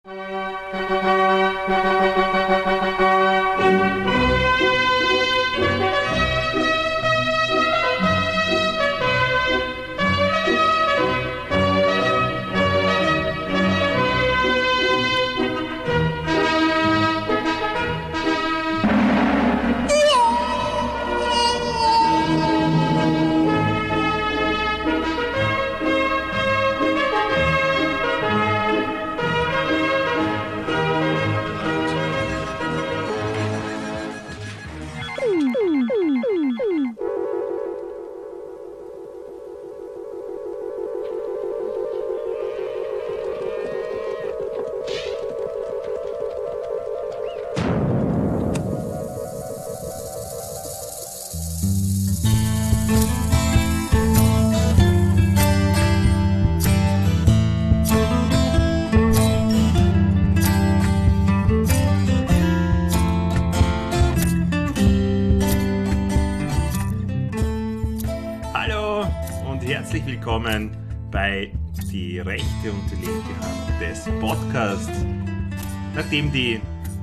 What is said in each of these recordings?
Herzlich willkommen bei Die rechte und die linke Hand des Podcasts. Nachdem die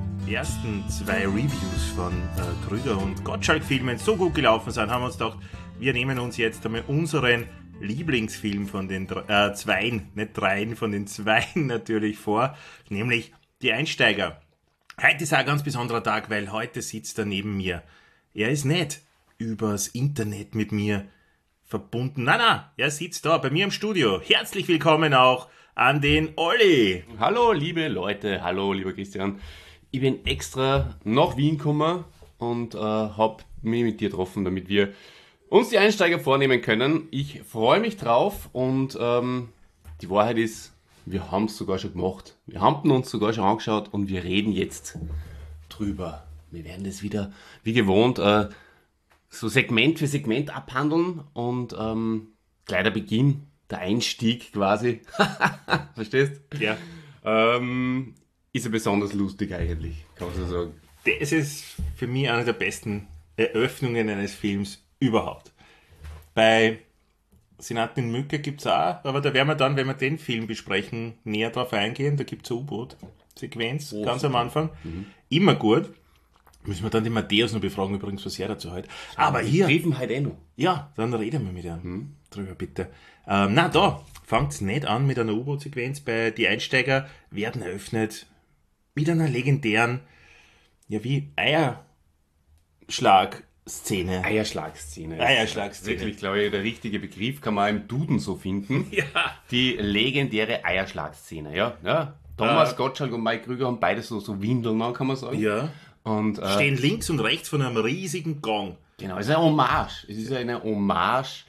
ersten 2 Reviews von Krüger und Gottschalk-Filmen so gut gelaufen sind, haben wir uns gedacht, wir nehmen uns jetzt einmal unseren Lieblingsfilm von den zweien, nicht dreien, von den zweien natürlich vor, nämlich Die Einsteiger. Heute ist auch ein ganz besonderer Tag, weil heute sitzt er neben mir. Er ist nicht übers Internet mit mir verbunden. Nein, er sitzt da bei mir im Studio. Herzlich willkommen auch an den Olli. Hallo liebe Leute, hallo lieber Christian. Ich bin extra nach Wien gekommen und habe mich mit dir getroffen, damit wir uns die Einsteiger vornehmen können. Ich freue mich drauf und die Wahrheit ist, wir haben es sogar schon gemacht. Wir haben uns sogar schon angeschaut und wir reden jetzt drüber. Wir werden das wieder, wie gewohnt, so Segment für Segment abhandeln und gleich der Beginn, der Einstieg quasi, verstehst? Ja. Ist ja besonders lustig eigentlich, kann man so sagen. Das ist für mich eine der besten Eröffnungen eines Films überhaupt. Bei Senatin Mücke gibt es auch, aber da werden wir dann, wenn wir den Film besprechen, näher drauf eingehen. Da gibt es eine U-Boot-Sequenz, ganz am Anfang. Immer gut. Müssen wir dann den Matthäus noch befragen, übrigens, was er dazu hält. Aber hier... Wir treffen heute noch. Ja, dann reden wir mit ihm drüber, bitte. Da fängt es nicht an mit einer U-Boot-Sequenz. Die Einsteiger werden eröffnet mit einer legendären, wie Eierschlag-Szene. Eierschlagszene. Eierschlagszene. Wirklich, glaube ich, der richtige Begriff kann man im Duden so finden. Ja. Die legendäre Eierschlagszene, ja. Thomas Gottschalk und Mike Krüger haben beide so Windeln an, kann man sagen. Ja. Und, stehen links und rechts von einem riesigen Gong. Genau, es ist eine Hommage. Es ist eine Hommage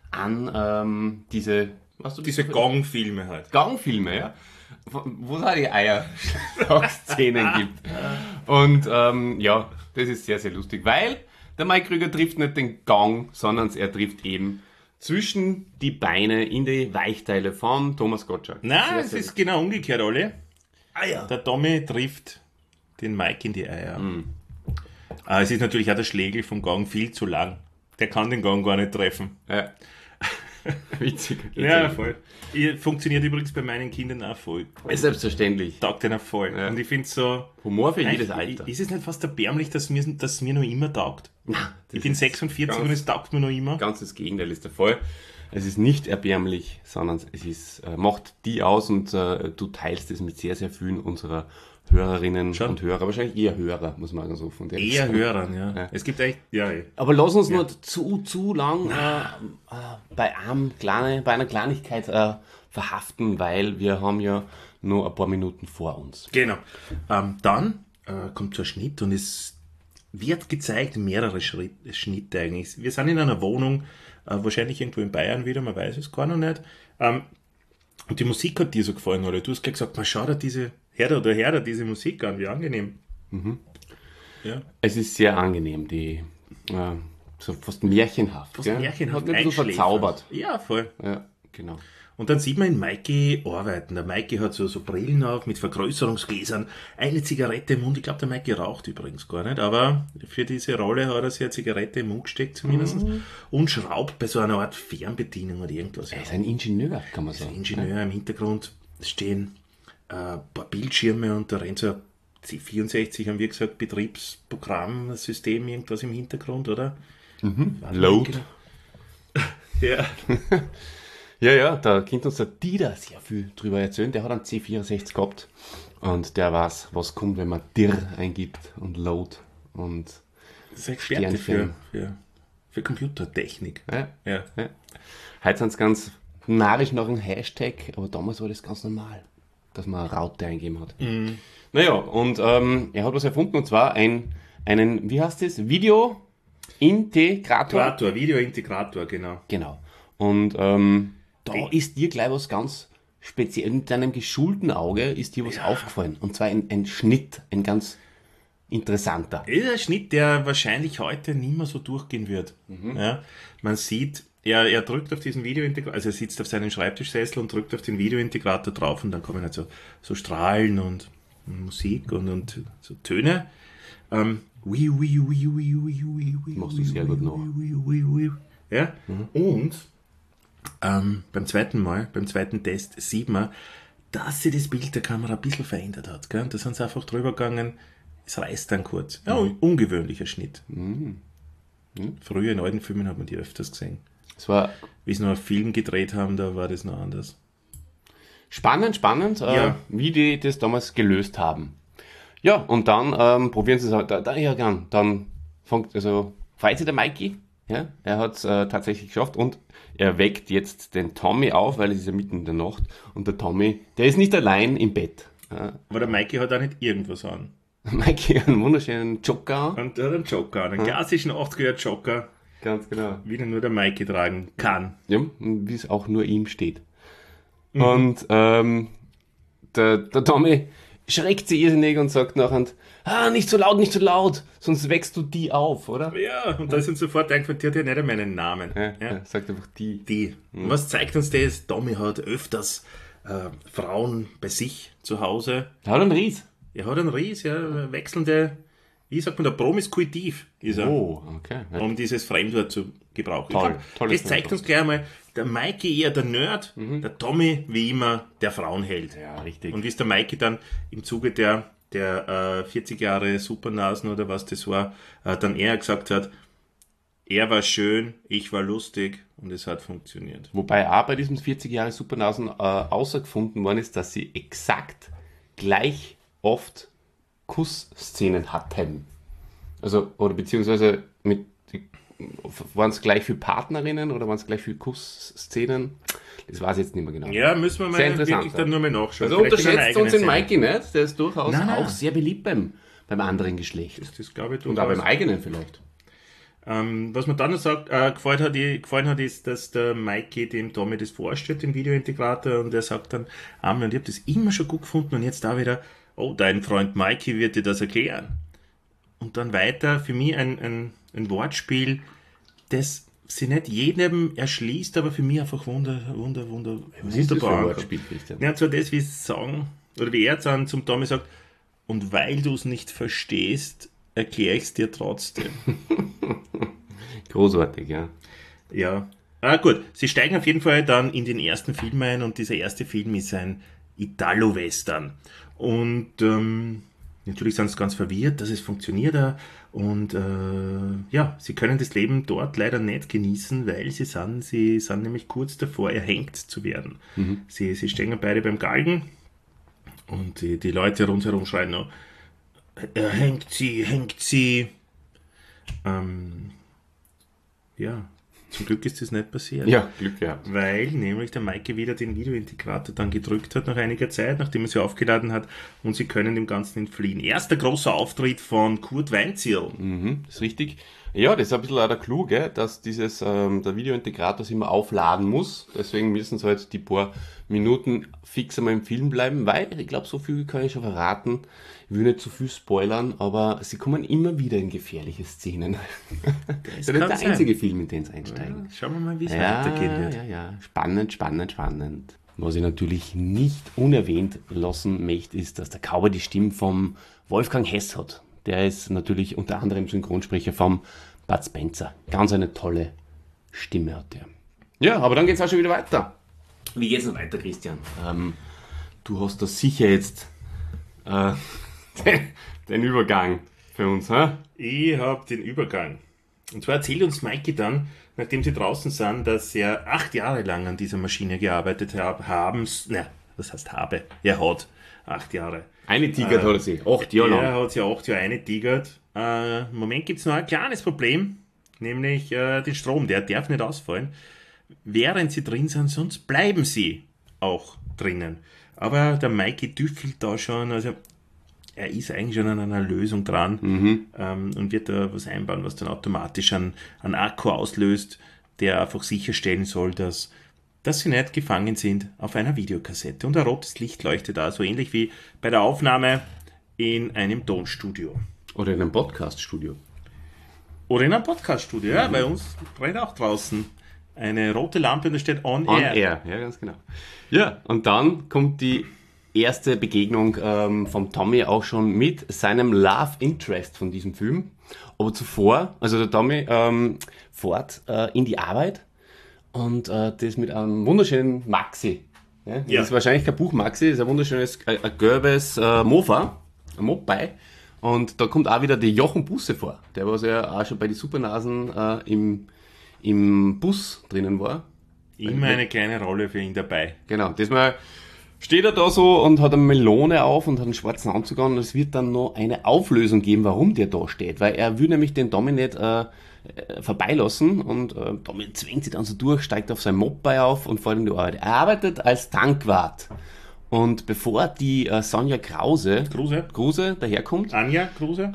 an diese Gong-Filme halt. Gong-Filme, ja. Wo es auch die Eierschlagszenen gibt. Und das ist sehr, sehr lustig, weil der Mike Krüger trifft nicht den Gong, sondern er trifft eben zwischen die Beine in die Weichteile von Thomas Gottschalk. Nein, es ist genau umgekehrt, alle. Eier. Der Tommy trifft den Mike in die Eier. Es ist natürlich auch der Schlägel vom Gong viel zu lang. Der kann den Gong gar nicht treffen. Ja. Witzig. Ja, voll. Funktioniert übrigens bei meinen Kindern auch voll. Selbstverständlich. Taugt denen voll. Ja. Und ich finde so... Humor für jedes Alter. Ist es nicht fast erbärmlich, dass mir noch immer taugt? Ich bin 46 und es taugt mir noch immer. Ganz das Gegenteil ist der Fall. Es ist nicht erbärmlich, sondern es ist, macht die aus und du teilst es mit sehr, sehr vielen unserer Hörerinnen und Hörer. Wahrscheinlich eher Hörer, muss man so von der Eher Hörern, ja. Es gibt echt... Ja. Aber lass uns nur zu lang bei einer Kleinigkeit verhaften, weil wir haben ja nur ein paar Minuten vor uns. Genau. Dann kommt so ein Schnitt und es wird gezeigt, mehrere Schnitte eigentlich. Wir sind in einer Wohnung, wahrscheinlich irgendwo in Bayern wieder, man weiß es gar noch nicht. Und die Musik hat dir so gefallen, oder? Du hast gleich gesagt, man schau dir diese diese Musik an, wie angenehm. Ja. Es ist sehr angenehm, so fast märchenhaft. Fast märchenhaft. Hat mich ein bisschen verzaubert. Ja, voll. Ja, genau. Und dann sieht man ihn Mikey arbeiten. Der Mikey hat so Brillen auf mit Vergrößerungsgläsern, eine Zigarette im Mund. Ich glaube, der Mikey raucht übrigens gar nicht, aber für diese Rolle hat er sich eine Zigarette im Mund gesteckt zumindest und schraubt bei so einer Art Fernbedienung oder irgendwas. Er ist ein Ingenieur, kann man sagen. Ingenieur. Im Hintergrund stehen ein paar Bildschirme und da rennt so ein C64, haben wir gesagt, Betriebsprogrammsystem, irgendwas im Hintergrund, oder? Load. Ja. Ja, da könnte uns der Dieter sehr viel drüber erzählen. Der hat einen C64 gehabt und der weiß, was kommt, wenn man dir eingibt und Load und Das ist ein Experte Sternchen. für Computertechnik. Ja. Ja. Ja. Heute sind es ganz narrisch nach einem Hashtag, aber damals war das ganz normal, dass man eine Raute eingeben hat. Naja, und er hat was erfunden, und zwar einen, wie heißt das? Video-Integrator. Videointegrator, genau. Genau. Und da ist dir gleich was ganz speziell, mit deinem geschulten Auge ist dir was aufgefallen. Und zwar ein Schnitt, ein ganz interessanter. Das ist ein Schnitt, der wahrscheinlich heute nicht mehr so durchgehen wird. Ja, man sieht, er drückt auf diesen Videointegrator, also er sitzt auf seinem Schreibtischsessel und drückt auf den Videointegrator drauf und dann kommen halt so Strahlen und Musik und so Töne. Machst du sehr gut nach. Ja, und beim zweiten Test sieht man, dass sich das Bild der Kamera ein bisschen verändert hat. Gell? Da sind sie einfach drüber gegangen, es reißt dann kurz. Ja, ungewöhnlicher Schnitt. Früher in alten Filmen hat man die öfters gesehen. Es war Wie sie noch einen Film gedreht haben, da war das noch anders. spannend, Ja. wie die das damals gelöst haben. Ja, und dann probieren sie es halt. Dann freut sich der Mikey. Ja, er hat es tatsächlich geschafft und er weckt jetzt den Tommy auf, weil es ist ja mitten in der Nacht. Und der Tommy, der ist nicht allein im Bett. Ja, Aber der Mikey hat auch nicht irgendwas an. Mikey hat einen wunderschönen Joker. Und er hat einen Joker, einen klassischen 80er Joker, Ganz genau. wie den nur der Mikey tragen kann. Ja, und wie es auch nur ihm steht. Und der Tommy schreckt sich irrsinnig und sagt nachher, nicht so laut, sonst wächst du die auf, oder? Ja, und da ist uns sofort eingefallen, der hat ja nicht einmal einen Namen. Ja. Sagt einfach die. Die. Und was zeigt uns das? Tommy hat öfters Frauen bei sich zu Hause. Er hat einen Ries. Er hat einen Ries, ja, wechselnde, wie sagt man da, promiskuitiv ist er, Oh, okay. Ja. um dieses Fremdwort zu gebrauchen. Toll, Ich tolles das zeigt Fremdwort. uns gleich einmal, der Mikey eher der Nerd, der Tommy wie immer der Frauenheld. Ja, richtig. Und wie es der Mikey dann im Zuge der 40 Jahre Supernasen oder was das war, dann eher gesagt hat, er war schön, ich war lustig und es hat funktioniert. Wobei auch bei diesem 40 Jahre Supernasen außergefunden worden ist, dass sie exakt gleich oft Kussszenen hatten. Also, oder beziehungsweise waren es gleich für Partnerinnen oder waren es gleich für Kussszenen? Das weiß ich jetzt nicht mehr genau. Ja, müssen wir Sehr mal interessant, wirklich dann nur mal nachschauen. Also Vielleicht in einer unterschätzt uns den eigenen Mikey nicht, der ist durchaus Nein. auch sehr beliebt beim anderen Geschlecht. Sendung. Das glaube ich Und auch durchaus. beim eigenen vielleicht. Was mir dann noch gefallen hat, ist, dass der Mikey dem Tommy das vorstellt, den Videointegrator, und er sagt dann, und ich habe das immer schon gut gefunden und jetzt da wieder, dein Freund Mikey wird dir das erklären. Und dann weiter, für mich ein Wortspiel, das sie nicht jedem erschließt, aber für mich einfach wunderbar. Wortspiel, Christian? Ja, zwar das, wie sie sagen, oder wie er dann zum Tommy sagt, und weil du es nicht verstehst, erkläre ich es dir trotzdem. Großartig, ja. Ja. Gut, sie steigen auf jeden Fall dann in den ersten Film ein und dieser erste Film ist ein Italo-Western. Und natürlich sind sie ganz verwirrt, dass es funktioniert. Und sie können das Leben dort leider nicht genießen, weil sie sind nämlich kurz davor, erhängt zu werden. Sie stehen beide beim Galgen und die Leute rundherum schreien noch, hängt sie. Zum Glück ist das nicht passiert. Ja, Glück gehabt. Weil nämlich der Mikey wieder den Videointegrator dann gedrückt hat nach einiger Zeit, nachdem er sie aufgeladen hat, und sie können dem Ganzen entfliehen. Erster großer Auftritt von Kurt Weinzierl. Das ist richtig. Ja, das ist ein bisschen auch der Clou, gell? Dass der Videointegrator sich immer aufladen muss. Deswegen müssen sie halt die paar Minuten fix einmal im Film bleiben, weil, ich glaube, so viel kann ich schon verraten. Ich will nicht zu viel spoilern, aber sie kommen immer wieder in gefährliche Szenen. Das ist ja nicht der einzige Film, in den sie einsteigen. Schauen wir mal, wie es weitergehen wird. Ja. Spannend. Was ich natürlich nicht unerwähnt lassen möchte, ist, dass der Cowboy die Stimme vom Wolfgang Hess hat. Der ist natürlich unter anderem Synchronsprecher vom Bud Spencer. Ganz eine tolle Stimme hat der. Ja, aber dann geht es auch schon wieder weiter. Wie geht's noch weiter, Christian? du hast da sicher jetzt den Übergang für uns, hä? Ich habe den Übergang. Und zwar erzählt uns Maike dann, nachdem sie draußen sind, dass er 8 Jahre lang an dieser Maschine gearbeitet haben. Was heißt habe? Er hat 8 Jahre. Eine Tigert hat er sie, 8 Jahre lang. Er hat sie 8 Jahre eine Tigert. Im Moment gibt es noch ein kleines Problem, nämlich den Strom. Der darf nicht ausfallen, während sie drin sind, sonst bleiben sie auch drinnen. Aber der Maike düffelt da schon, also er ist eigentlich schon an einer Lösung dran und wird da was einbauen, was dann automatisch einen Akku auslöst, der einfach sicherstellen soll, dass sie nicht gefangen sind auf einer Videokassette. Und ein rotes Licht leuchtet da, so ähnlich wie bei der Aufnahme in einem Tonstudio. Oder in einem Podcaststudio. Oder in einem Podcaststudio, ja, bei uns brennt auch draußen eine rote Lampe und da steht On Air. On Air, ja, ganz genau. Ja, und dann kommt die erste Begegnung vom Tommy auch schon mit seinem Love Interest von diesem Film. Aber zuvor, also der Tommy fährt in die Arbeit und das mit einem wunderschönen Maxi. Ja? Das ist wahrscheinlich kein Buch Maxi, das ist ein wunderschönes, ein gelbes Mofa, ein Moped. Und da kommt auch wieder der Jochen Busse vor, der was ja auch schon bei den Supernasen im Bus drinnen war. Immer eine kleine Rolle für ihn dabei. Genau, diesmal steht er da so und hat eine Melone auf und hat einen schwarzen Anzug an und es wird dann noch eine Auflösung geben, warum der da steht, weil er will nämlich den Tommy nicht vorbeilassen und Tommy zwängt sich dann so durch, steigt auf sein Moped auf und fährt in die Arbeit. Er arbeitet als Tankwart und bevor die Sonja Kruse daherkommt, Anja Kruse?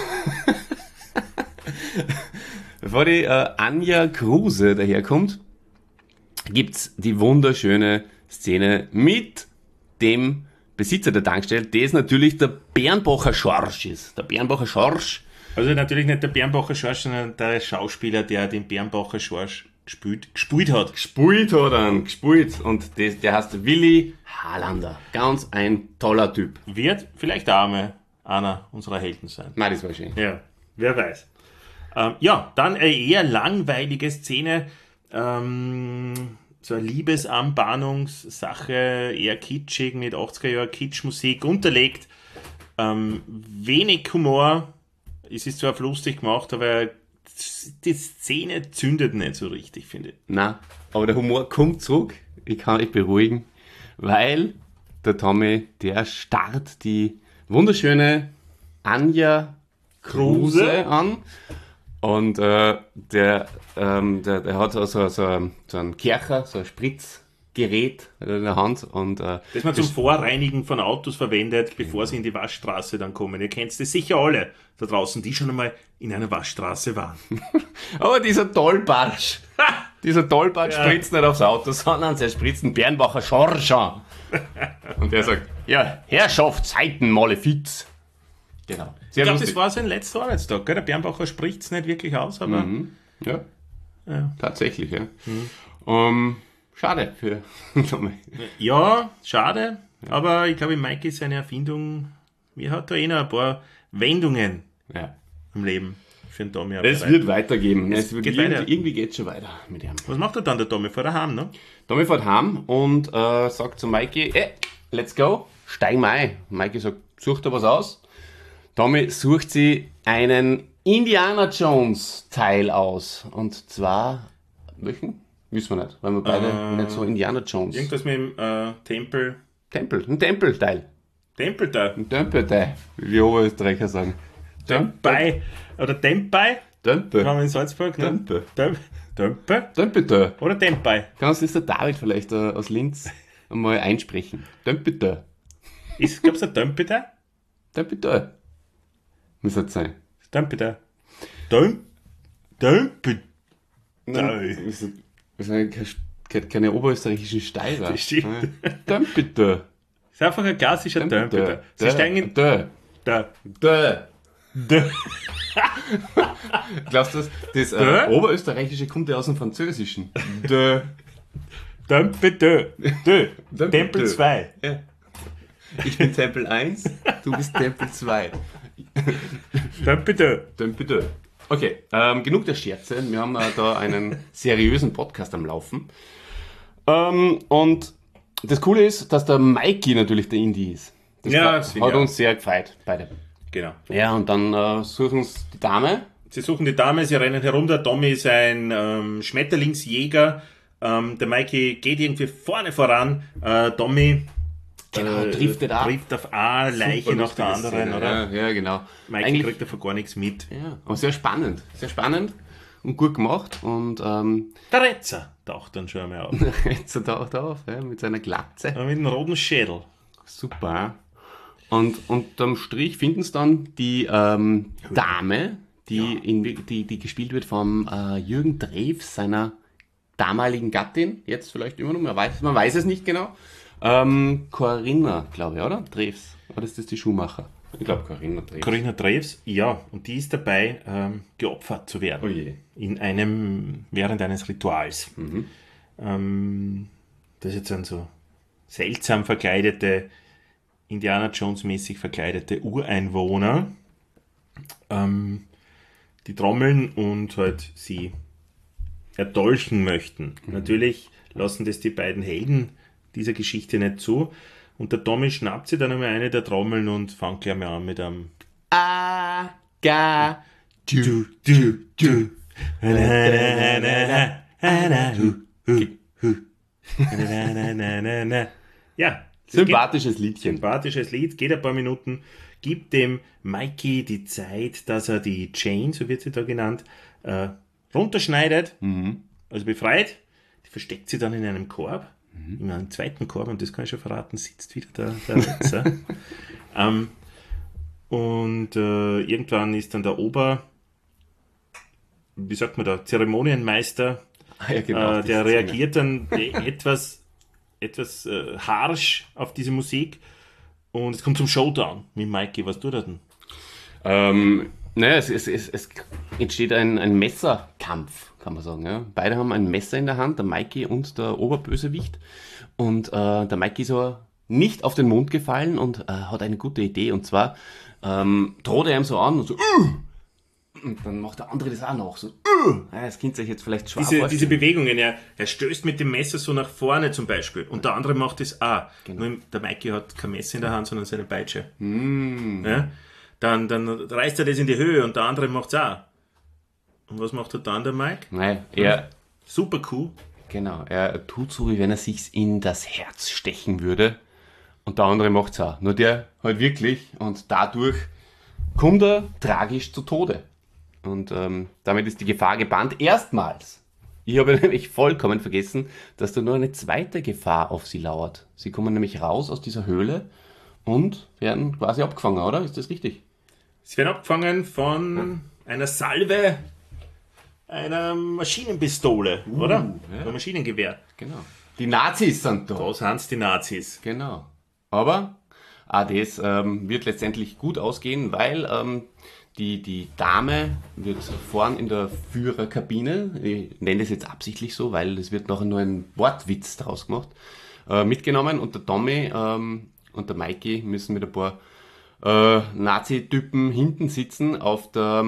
Bevor die Anja Kruse daherkommt, gibt's die wunderschöne Szene mit dem Besitzer der Tankstelle, das natürlich der Bernbacher Schorsch ist. Der Bernbacher Schorsch. Also natürlich nicht der Bernbacher Schorsch, sondern der Schauspieler, der den Bernbacher Schorsch gespielt hat. Gespielt. Und der heißt Willi Harlander. Ganz ein toller Typ. Wird vielleicht auch mal einer unserer Helden sein. Nein, das war schön. Ja, wer weiß. Dann eine eher langweilige Szene. So eine Liebesanbahnungssache, eher kitschig, mit 80er Jahren Kitschmusik unterlegt. Wenig Humor. Es ist zwar lustig gemacht, aber die Szene zündet nicht so richtig, finde ich. Nein, aber der Humor kommt zurück. Ich kann euch beruhigen, weil der Tommy, der starrt die wunderschöne Anja Kruse an. Und der hat so einen Kercher, so ein Spritzgerät in der Hand. Und, das man zum Vorreinigen von Autos verwendet, bevor sie in die Waschstraße dann kommen. Ihr kennt das sicher alle da draußen, die schon einmal in einer Waschstraße waren. Aber dieser Tollpatsch spritzt nicht aufs Auto, sondern er spritzt einen Bernbacher Schorsch an. Und der sagt, ja, Herrschaft, Seiten, Malefiz. Genau. Ich glaube, das war sein letzter Arbeitstag, gell? Der Bernbacher spricht es nicht wirklich aus, aber... Ja, tatsächlich, ja. Schade für Tommy. Ja, schade, aber ich glaube, Mike ist eine Erfindung, wir hat da noch ein paar Wendungen im Leben für den Tommy. Es wird weitergehen. Irgendwie geht es schon weiter mit ihm. Was macht er dann, der Tommy? Fährt er heim, ne? Tommy fährt heim und sagt zu Mikey, let's go, steigen wir ein. Mikey sagt, such dir was aus. Tommy sucht sie einen Indiana Jones Teil aus. Und zwar, welchen? Wissen wir nicht, weil wir beide nicht so Indiana Jones. Irgendwas mit dem Tempel. Ein Tempelteil. Tempelteil? Ein Tempelteil, wie die Oberösterreicher sagen. Tempei. Oder Tempei? Tempe. Haben wir in Salzburg, ne? Tempe. Tempelteil. Oder Tempei. Kannst du das der David vielleicht aus Linz einmal einsprechen? Tempelteil. Gab es ein Tempelteil? Tempelteil. Muss das sein. Tempelteil. Tempelteil. Wir sind keine oberösterreichischen Steirer. Das stimmt. Tempelteil. Das ist einfach ein klassischer Tempelteil. Sie steigen in... Glaubst du, das Oberösterreichische kommt ja aus dem Französischen? Tempel 2. Ja. Ich bin Tempel 1, du bist Tempel 2. Tempel. Okay, genug der Scherze. Wir haben da einen seriösen Podcast am Laufen. Und Das Coole ist, dass der Mikey natürlich der Indie ist. Das hat uns sehr gefreut, beide. Genau. Ja, und dann suchen sie die Dame. Sie suchen die Dame, sie rennen herum. Der Tommy ist ein Schmetterlingsjäger. Der Mikey geht irgendwie vorne voran. Tommy Trifft auf eine Leiche nach der anderen, oder? Ja, genau. Mikey kriegt davon gar nichts mit. Ja, aber sehr spannend und gut gemacht. Und Der Retzer taucht dann schon einmal auf. jetzt taucht er auf, ja, mit seiner Glatze. Mit dem roten Schädel. Super. Und unterm Strich finden sie dann die Dame, die gespielt wird vom Jürgen Drews, seiner damaligen Gattin, jetzt vielleicht immer noch, man weiß es nicht genau. Corinna, glaube ich, oder? Drews. Oder ist das die Schuhmacher? Ich glaube Corinna Drews. Corinna Drews, ja. Und die ist dabei, geopfert zu werden. Oh je. Während eines Rituals. Das ist jetzt dann so seltsam verkleidete, Indiana Jones-mäßig verkleidete Ureinwohner, die trommeln und halt sie erdolchen möchten. Natürlich lassen das die beiden Helden dieser Geschichte nicht zu. Und der Tommy schnappt sich dann einmal eine der Trommeln und fängt gleich mal an mit einem Aga, du. Ja. Sympathisches Liedchen. Sympathisches Lied, geht ein paar Minuten, gibt dem Mikey die Zeit, dass er die Jane, so wird sie da genannt, runterschneidet, also befreit. Die versteckt sie dann in einem Korb, in einem zweiten Korb, und das kann ich schon verraten, sitzt wieder der Retzer. Irgendwann ist dann der Zeremonienmeister, Ja, genau, der reagiert dann etwas harsch auf diese Musik, und es kommt zum Showdown mit Mikey. Was tut er denn? Es entsteht ein Messerkampf, kann man sagen. Ja. Beide haben ein Messer in der Hand, der Mikey und der Oberbösewicht. Und der Mikey ist aber nicht auf den Mund gefallen und hat eine gute Idee. Und zwar droht er ihm so an und so, und dann macht der andere das auch noch so. Das könnt ihr euch jetzt vielleicht schwer vorstellen. Diese Bewegungen, er stößt mit dem Messer so nach vorne zum Beispiel, und der andere macht das auch. Genau. Nur der Mikey hat kein Messer in der Hand, sondern seine Peitsche. Ja? Dann reißt er das in die Höhe und der andere macht es auch. Und was macht dann der Mike? Nein, er Super cool. Genau, er tut so, wie wenn er sich in das Herz stechen würde. Und der andere macht es auch. Nur der halt wirklich. Und dadurch kommt er tragisch zu Tode. Und damit ist die Gefahr gebannt. Erstmals. Ich habe nämlich vollkommen vergessen, dass da nur eine zweite Gefahr auf sie lauert. Sie kommen nämlich raus aus dieser Höhle und werden quasi abgefangen, oder? Ist das richtig? Sie werden abgefangen von einer Salve, einer Maschinenpistole, oder? Ja. Ein Maschinengewehr. Genau. Die Nazis sind da. Da sind die Nazis. Genau. Aber das wird letztendlich gut ausgehen, weil die Dame wird vorn in der Führerkabine, ich nenne das jetzt absichtlich so, weil es wird nachher nur ein Wortwitz draus gemacht, mitgenommen, und der Tommy und der Mikey müssen mit ein paar Nazi-Typen hinten sitzen auf der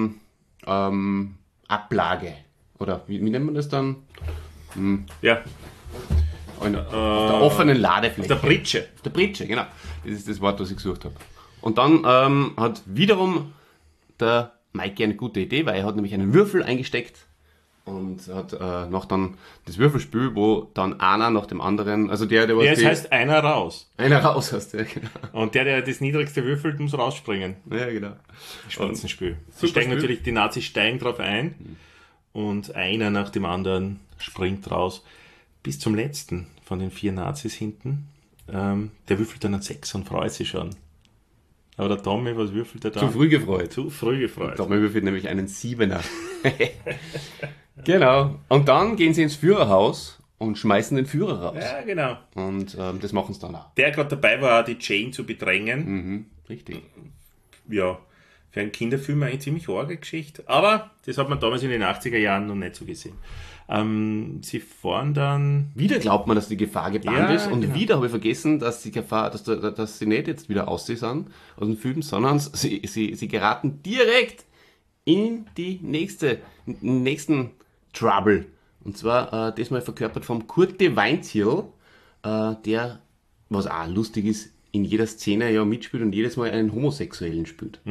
Ablage. Oder wie nennt man das dann? Ja. Auf der offenen Ladefläche. Auf der Pritsche. Auf der Pritsche, genau. Das ist das Wort, was ich gesucht habe. Und dann hat wiederum der Mikey eine gute Idee, weil er hat nämlich einen Würfel eingesteckt und hat noch dann das Würfelspiel, wo dann einer nach dem anderen, also der was es heißt einer raus. Einer raus hast, ja, genau. Und der das niedrigste würfelt, muss rausspringen. Ja, genau. Spitzenspiel. Super Die Nazis steigen drauf ein, und einer nach dem anderen springt raus. Bis zum letzten von den 4 Nazis hinten. Der würfelt dann einen 6 und freut sich schon. Aber der Tommy, was würfelt er da? Zu früh gefreut. Zu früh gefreut. Tommy würfelt nämlich einen 7er. Genau. Und dann gehen sie ins Führerhaus und schmeißen den Führer raus. Ja, genau. Und das machen sie dann auch. Der gerade dabei war, die Jane zu bedrängen. Richtig. Ja, für einen Kinderfilm eine ziemlich arge Geschichte. Aber das hat man damals in den 80er Jahren noch nicht so gesehen. Sie fahren dann... Wieder glaubt man, dass die Gefahr gebannt ist, und wieder habe ich vergessen, dass die Gefahr, dass sie nicht jetzt wieder aus dem Film, sondern sie geraten direkt in die nächsten Trouble. Und zwar diesmal verkörpert vom Kurt de Weinzierl, der, was auch lustig ist, in jeder Szene ja mitspielt und jedes Mal einen Homosexuellen spielt.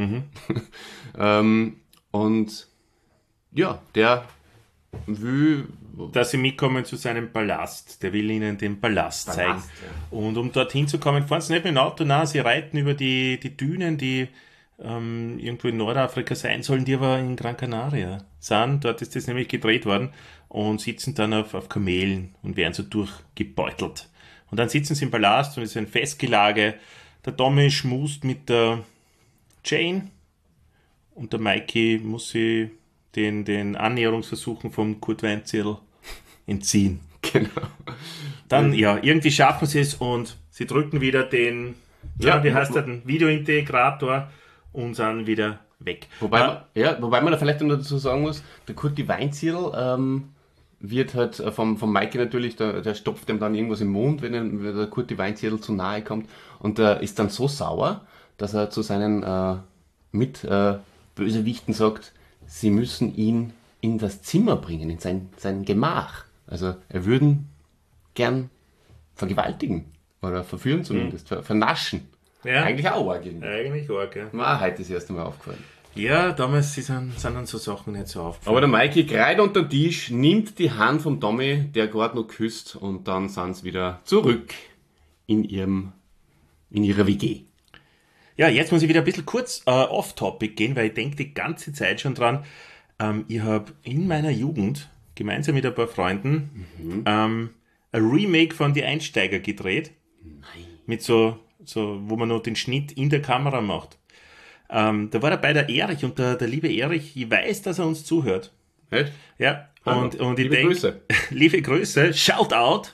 Und ja, der will... Dass sie mitkommen zu seinem Palast. Der will ihnen den Palast zeigen. Ja. Und um dorthin zu kommen, fahren sie nicht mit dem Auto nach, sie reiten über die Dünen, die irgendwo in Nordafrika sein sollen, die aber in Gran Canaria sind. Dort ist das nämlich gedreht worden und sitzen dann auf Kamelen und werden so durchgebeutelt. Und dann sitzen sie im Palast und es ist ein Festgelage. Der Tommy schmust mit der Jane und der Mikey muss sie den Annäherungsversuchen vom Kurt Weinzierl entziehen. Genau. Dann, irgendwie schaffen sie es und sie drücken wieder den Videointegrator und sind wieder weg. Wobei man da vielleicht noch dazu sagen muss, der Kurt Weinzierl wird halt vom Mikey natürlich, der stopft ihm dann irgendwas im Mund, wenn der Kurt Weinzierl zu nahe kommt und der ist dann so sauer, dass er zu seinen Mitbösewichten sagt, sie müssen ihn in das Zimmer bringen, in sein Gemach. Also er würden gern vergewaltigen oder verführen zumindest, vernaschen. Ja. Eigentlich auch arg. Eigentlich arg, ja. Mir auch heute das erste Mal aufgefallen. Ja, damals sind dann so Sachen nicht so aufgefallen. Aber der Mikey kreit unter den Tisch, nimmt die Hand vom Tommy, der gerade noch küsst, und dann sind sie wieder zurück in ihrer WG. Ja, jetzt muss ich wieder ein bisschen kurz off-topic gehen, weil ich denke die ganze Zeit schon dran, ich habe in meiner Jugend gemeinsam mit ein paar Freunden ein Remake von Die Einsteiger gedreht. Nein. Mit so, wo man noch den Schnitt in der Kamera macht. Da war dabei der Erich und der liebe Erich, ich weiß, dass er uns zuhört. Echt? Ja, Hallo. und ich Liebe denke, Grüße. liebe Grüße, shout out.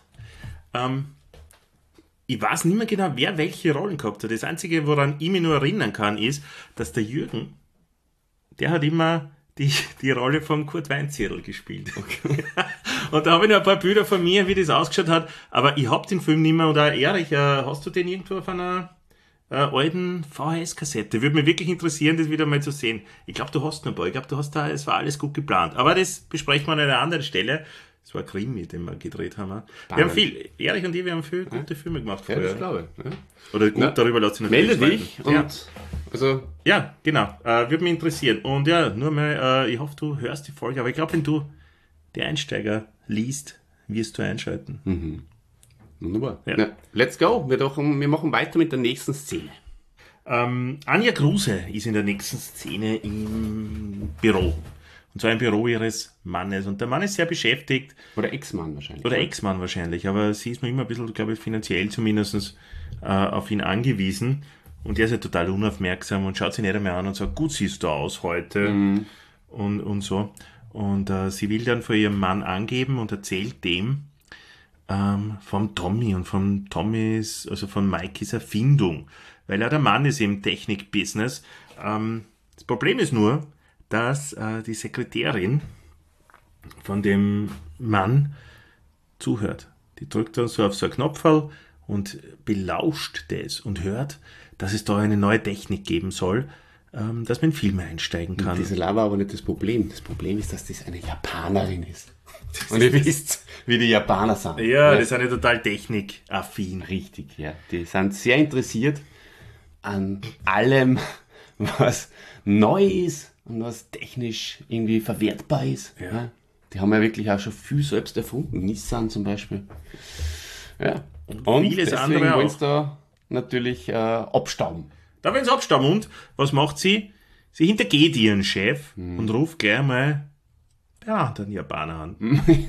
Ich weiß nicht mehr genau, wer welche Rollen gehabt hat. Das Einzige, woran ich mich nur erinnern kann, ist, dass der Jürgen, der hat immer die Rolle von Kurt Weinzierl gespielt. Okay. Und da habe ich noch ein paar Bilder von mir, wie das ausgeschaut hat, aber ich habe den Film nicht mehr. Und auch Erich, hast du den irgendwo auf einer alten VHS-Kassette? Würde mich wirklich interessieren, das wieder mal zu sehen. Ich glaube, du hast noch ein paar. Ich glaube, es war alles gut geplant. Aber das besprechen wir an einer anderen Stelle. Das war ein Krimi, den wir gedreht haben. Wir haben viel, Erich und ich, wir haben viel gute Filme gemacht Ja, früher. das glaube ich. Ja. Oder gut, darüber lässt sich natürlich Melde dich streiten. und also Ja, genau. Würde mich interessieren. Und ja, nur mal, ich hoffe, du hörst die Folge. Aber ich glaube, wenn du die Einsteiger liest, wirst du einschalten. wunderbar. Ja. Na, let's go. Wir machen weiter mit der nächsten Szene. Anja Kruse ist in der nächsten Szene im Büro. Und zwar im Büro ihres Mannes. Und der Mann ist sehr beschäftigt. Oder Ex-Mann wahrscheinlich. Oder Ex-Mann wahrscheinlich. Aber sie ist noch immer ein bisschen, glaube ich, finanziell zumindest auf ihn angewiesen. Und er ist ja total unaufmerksam und schaut sich nicht einmal an und sagt, gut siehst du aus heute. Und so. Und sie will dann vor ihrem Mann angeben und erzählt dem vom Tommy und von Tommys, also von Mikeys Erfindung. Weil er der Mann ist im Technik-Business. Das Problem ist nur, dass die Sekretärin von dem Mann zuhört. Die drückt dann so auf so einen Knopferl und belauscht das und hört, dass es da eine neue Technik geben soll, dass man in Filme einsteigen kann. Das war aber nicht das Problem. Das Problem ist, dass das eine Japanerin ist. Und ihr wisst, wie die Japaner sind. Ja, die sind ja total technikaffin. Richtig, ja. Die sind sehr interessiert an allem, was neu ist und was technisch irgendwie verwertbar ist. Ja. Die haben ja wirklich auch schon viel selbst erfunden. Nissan zum Beispiel. Ja. Und vieles deswegen andere wollen auch. sie da natürlich abstauben. Da wollen sie abstammen. Und was macht sie? Sie hintergeht ihren Chef und ruft gleich mal den Japaner an.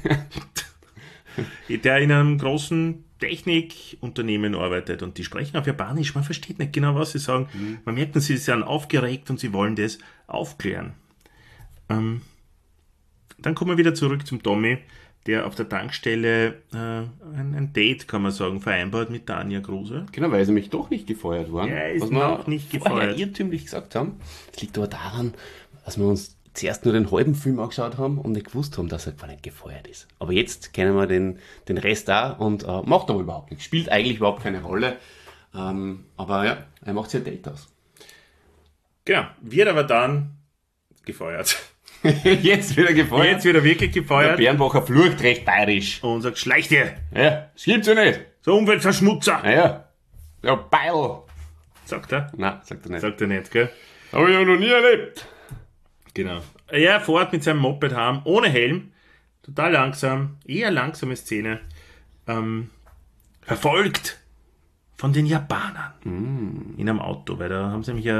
Der in einem großen Technikunternehmen arbeitet und die sprechen auf Japanisch. Man versteht nicht genau, was sie sagen. Man merkt, sie sind aufgeregt und sie wollen das aufklären. Dann kommen wir wieder zurück zum Tommy, der auf der Tankstelle ein Date, kann man sagen, vereinbart mit der Anja Kruse. Genau, weil sie mich doch nicht gefeuert worden. Ja, ist was noch nicht vorher gefeuert. irrtümlich gesagt haben. Es liegt aber daran, dass wir uns zuerst nur den halben Film angeschaut haben und nicht gewusst haben, dass er gar nicht gefeuert ist. Aber jetzt kennen wir den Rest auch und macht aber überhaupt nichts. Spielt eigentlich überhaupt keine Rolle. Aber ja, er macht sich ein Date aus. Genau, wird aber dann gefeuert. Jetzt wird er gefeuert. Jetzt wird er wirklich Der gefeuert Bernbacher flucht recht bayerisch. und sagt, schleich dir! Ja, das gibt's ja nicht. So Umweltverschmutzer. Naja, der Beil. Sagt er? Nein, sagt er nicht. Sagt er nicht, gell? Habe ich ja noch nie erlebt. Genau. Er fährt mit seinem Moped heim, ohne Helm, total langsam, eher langsame Szene, verfolgt von den Japanern in einem Auto, weil da haben sie nämlich ja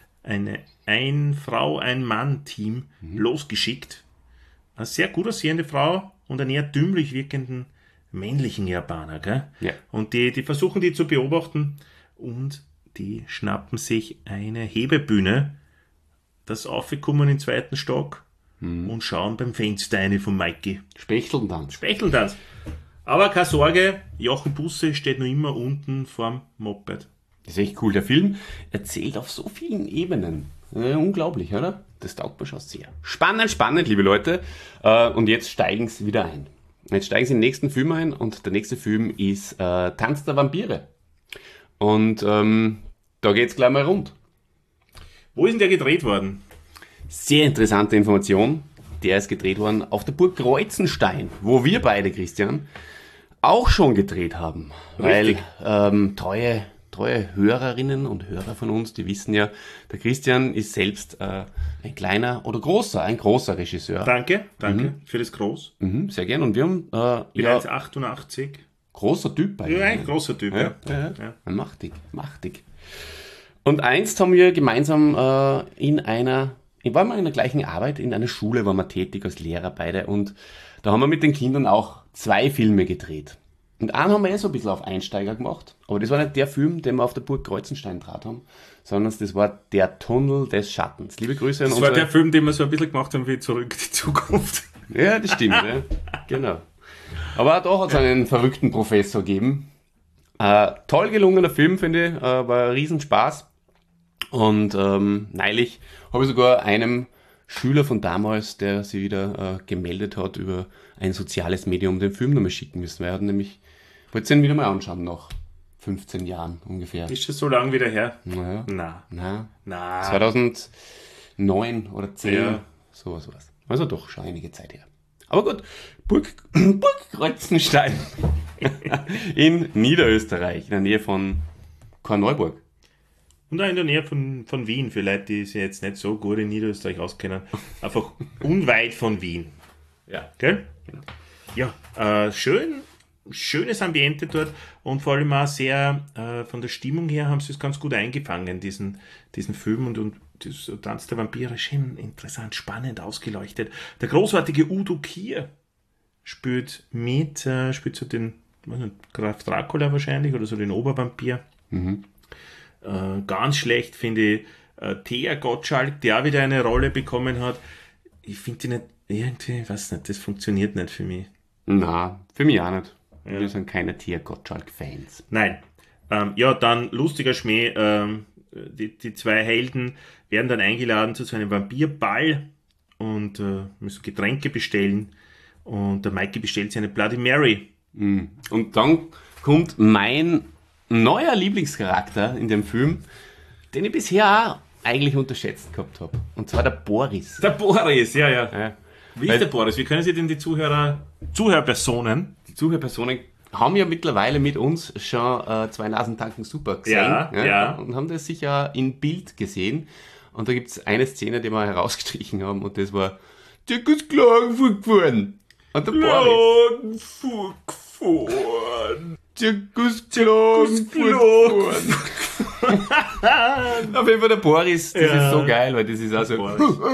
ein Frau, ein Mann-Team losgeschickt. Eine sehr gut aussehende Frau und einen eher dümmlich wirkenden männlichen Japaner, gell? Ja. Und die versuchen die zu beobachten und die schnappen sich eine Hebebühne, das aufgekommen im 2. Stock und schauen beim Fenster rein von Mikey. Spechteltanz. Spechteltanz. Aber keine Sorge, Jochen Busse steht noch immer unten vorm Moped. Das ist echt cool. Der Film erzählt auf so vielen Ebenen. Unglaublich, oder? Das taugt mir schon sehr. Spannend, liebe Leute. Und jetzt steigen sie wieder ein. Jetzt steigen sie in den nächsten Film ein und der nächste Film ist Tanz der Vampire. Und da geht's gleich mal rund. Wo ist denn der gedreht worden? Sehr interessante Information. Der ist gedreht worden auf der Burg Kreuzenstein, wo wir beide, Christian, auch schon gedreht haben. Richtig. Weil treue Hörerinnen und Hörer von uns, die wissen ja, der Christian ist selbst ein großer Regisseur. Danke für das Groß. Sehr gern. Und wir haben Ich bin 1,88. großer Typ bei Ja, ein großer Typ, ja. Ja. Machtig. Und einst haben wir gemeinsam waren wir in der gleichen Arbeit, in einer Schule waren wir tätig als Lehrer beide und da haben wir mit den Kindern auch 2 Filme gedreht. Und einen haben wir so ein bisschen auf Einsteiger gemacht, aber das war nicht der Film, den wir auf der Burg Kreuzenstein draht haben, sondern das war Der Tunnel des Schattens. Liebe Grüße an Das war der Film, den wir so ein bisschen gemacht haben wie Zurück in die Zukunft. Ja, das stimmt, ja. Genau. Aber auch da hat es einen verrückten Professor gegeben. Toll gelungener Film, finde ich, war ein Riesenspaß. Und neulich habe ich sogar einem Schüler von damals, der sich wieder gemeldet hat über ein soziales Medium, den Film nochmal schicken müssen. Weil er hat nämlich, wollte ihn wieder mal anschauen, nach 15 Jahren ungefähr. Ist das so lang wieder her? Naja. Na. 2009 oder 10, Ja. sowas war's. Also doch schon einige Zeit her. Aber gut, Burg Kreuzenstein in Niederösterreich, in der Nähe von Korneuburg. Und auch in der Nähe von Wien, für Leute, die sich jetzt nicht so gut in Niederösterreich auskennen. Einfach unweit von Wien. Ja. Gell? Ja, schönes Ambiente dort und vor allem auch sehr, von der Stimmung her haben sie es ganz gut eingefangen, diesen Film und das Tanz der Vampire, schön interessant, spannend ausgeleuchtet. Der großartige Udo Kier spielt so den Graf Dracula wahrscheinlich oder so den Obervampir. Ganz schlecht finde ich Thea Gottschalk, der auch wieder eine Rolle bekommen hat. Ich finde die nicht, irgendwie, weiß nicht, das funktioniert nicht für mich. Na, für mich auch nicht. Wir sind keine Thea Gottschalk-Fans. Nein. Dann lustiger Schmäh. Die 2 Helden werden dann eingeladen zu so einem Vampirball und müssen Getränke bestellen. Und der Mikey bestellt sich eine Bloody Mary. Und dann kommt mein neuer Lieblingscharakter in dem Film, den ich bisher auch eigentlich unterschätzt gehabt habe. Und zwar der Boris. Der Boris, ja. Ja. Wie ist der Boris? Wie können Sie denn die Zuhörpersonen? Die Zuhörpersonen haben ja mittlerweile mit uns schon 2 Nasentanken super gesehen. Ja. Und haben das sicher in Bild gesehen. Und da gibt es eine Szene, die wir herausgestrichen haben und das war Dirk ist Klagenfurt gefahren. Und der Boris. Zirkus Klagenfurt. Auf jeden Fall der Boris, das ist so geil, weil das ist auch so.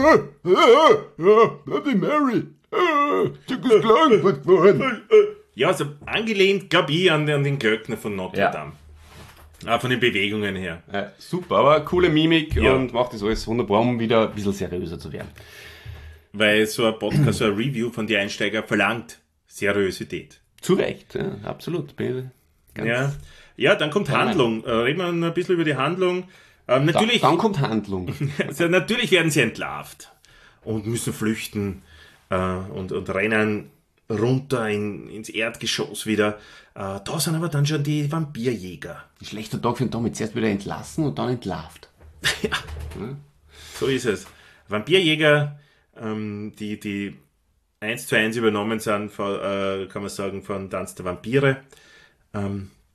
Bloody Mary. Zirkus Klagenfurt gefahren. Ja, also angelehnt, glaube ich, an den Glöckner von Notre Dame. Von den Bewegungen her. Ja, super, aber coole Mimik und macht das alles wunderbar, um wieder ein bisschen seriöser zu werden. Weil so ein Podcast, so ein Review von die Einsteiger verlangt Seriosität. Zu Recht, ja, absolut. Ja, dann kommt Handlung. Reden wir ein bisschen über die Handlung. Natürlich, dann kommt Handlung. Also natürlich werden sie entlarvt und müssen flüchten und rennen runter ins Erdgeschoss wieder. Da sind aber dann schon die Vampirjäger. Ein schlechter Tag für den Tommy. Zuerst wieder entlassen und dann entlarvt. So ist es. Vampirjäger, die 1:1 übernommen sind, kann man sagen, von Tanz der Vampire.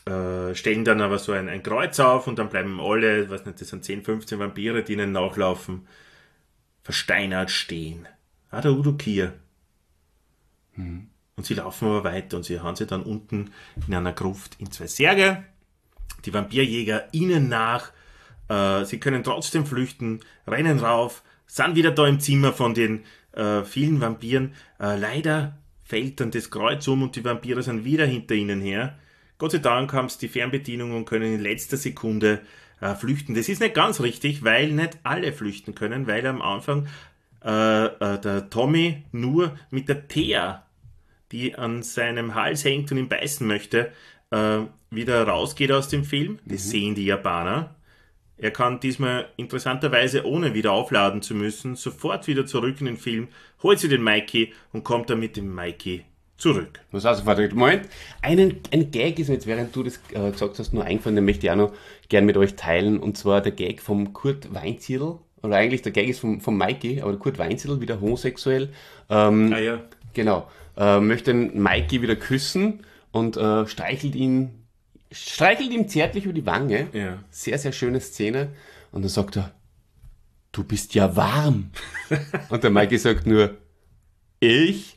stellen dann aber so ein Kreuz auf und dann bleiben alle, weiß nicht, das sind 10, 15 Vampire, die ihnen nachlaufen, versteinert stehen. Der Udo Kier. Und sie laufen aber weiter und sie haben sie dann unten in einer Gruft in 2 Särge. Die Vampirjäger ihnen nach. Sie können trotzdem flüchten, rennen rauf, sind wieder da im Zimmer von den vielen Vampiren. Leider fällt dann das Kreuz um und die Vampire sind wieder hinter ihnen her. Gott sei Dank haben sie die Fernbedienung und können in letzter Sekunde flüchten. Das ist nicht ganz richtig, weil nicht alle flüchten können, weil am Anfang der Tommy nur mit der Thea, die an seinem Hals hängt und ihn beißen möchte, wieder rausgeht aus dem Film. Das sehen die Japaner. Er kann diesmal interessanterweise, ohne wieder aufladen zu müssen, sofort wieder zurück in den Film, holt sich den Mikey und kommt dann mit dem Mikey zurück. Was also, Moment, ein Gag ist mir jetzt, während du das gesagt hast, nur eingefallen, den möchte ich auch noch gern mit euch teilen, und zwar der Gag vom Kurt Weinzierl, oder eigentlich der Gag ist vom Mikey, aber der Kurt Weinzierl, wieder homosexuell, Ja. genau, möchte den Mikey wieder küssen und streichelt ihm zärtlich über die Wange. Ja. Sehr, sehr schöne Szene. Und dann sagt er, du bist ja warm. Und der Mikey sagt nur, ich?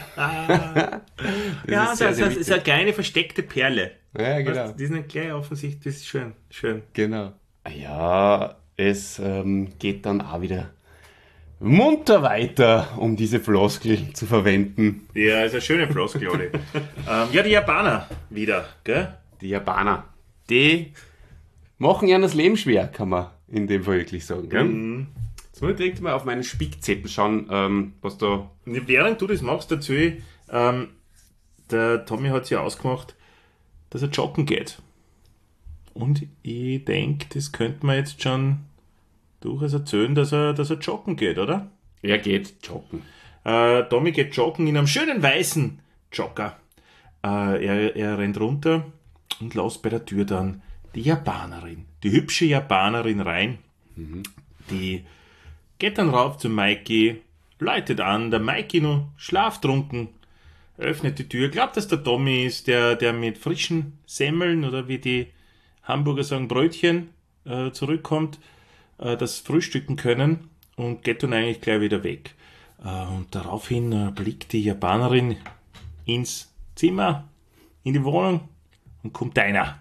Das ist eine kleine versteckte Perle. Ja, genau. Die ist nicht gleich offensichtlich, das ist schön. Genau. Ja, es geht dann auch wieder munter weiter, um diese Floskel zu verwenden. Ja, ist eine schöne Floskel, Oli. Die Japaner wieder, gell? Die Japaner, die machen ja das Leben schwer, kann man in dem Fall wirklich sagen. Gell? Jetzt muss ich direkt mal auf meinen Spickzettel schauen, was da... Während du das machst, dazu, der Tommy hat sich ausgemacht, dass er joggen geht. Und ich denke, das könnte man jetzt schon durchaus erzählen, dass er joggen geht, oder? Er geht joggen. Tommy geht joggen in einem schönen weißen Jogger. Er rennt runter und lässt bei der Tür dann die hübsche Japanerin rein. Die geht dann rauf zu Mikey, läutet an, der Mikey noch schlaftrunken, öffnet die Tür, glaubt, dass der Tommy ist, der mit frischen Semmeln oder wie die Hamburger sagen, Brötchen zurückkommt, das frühstücken können, und geht dann eigentlich gleich wieder weg. Und daraufhin blickt die Japanerin ins Zimmer, in die Wohnung, und kommt einer.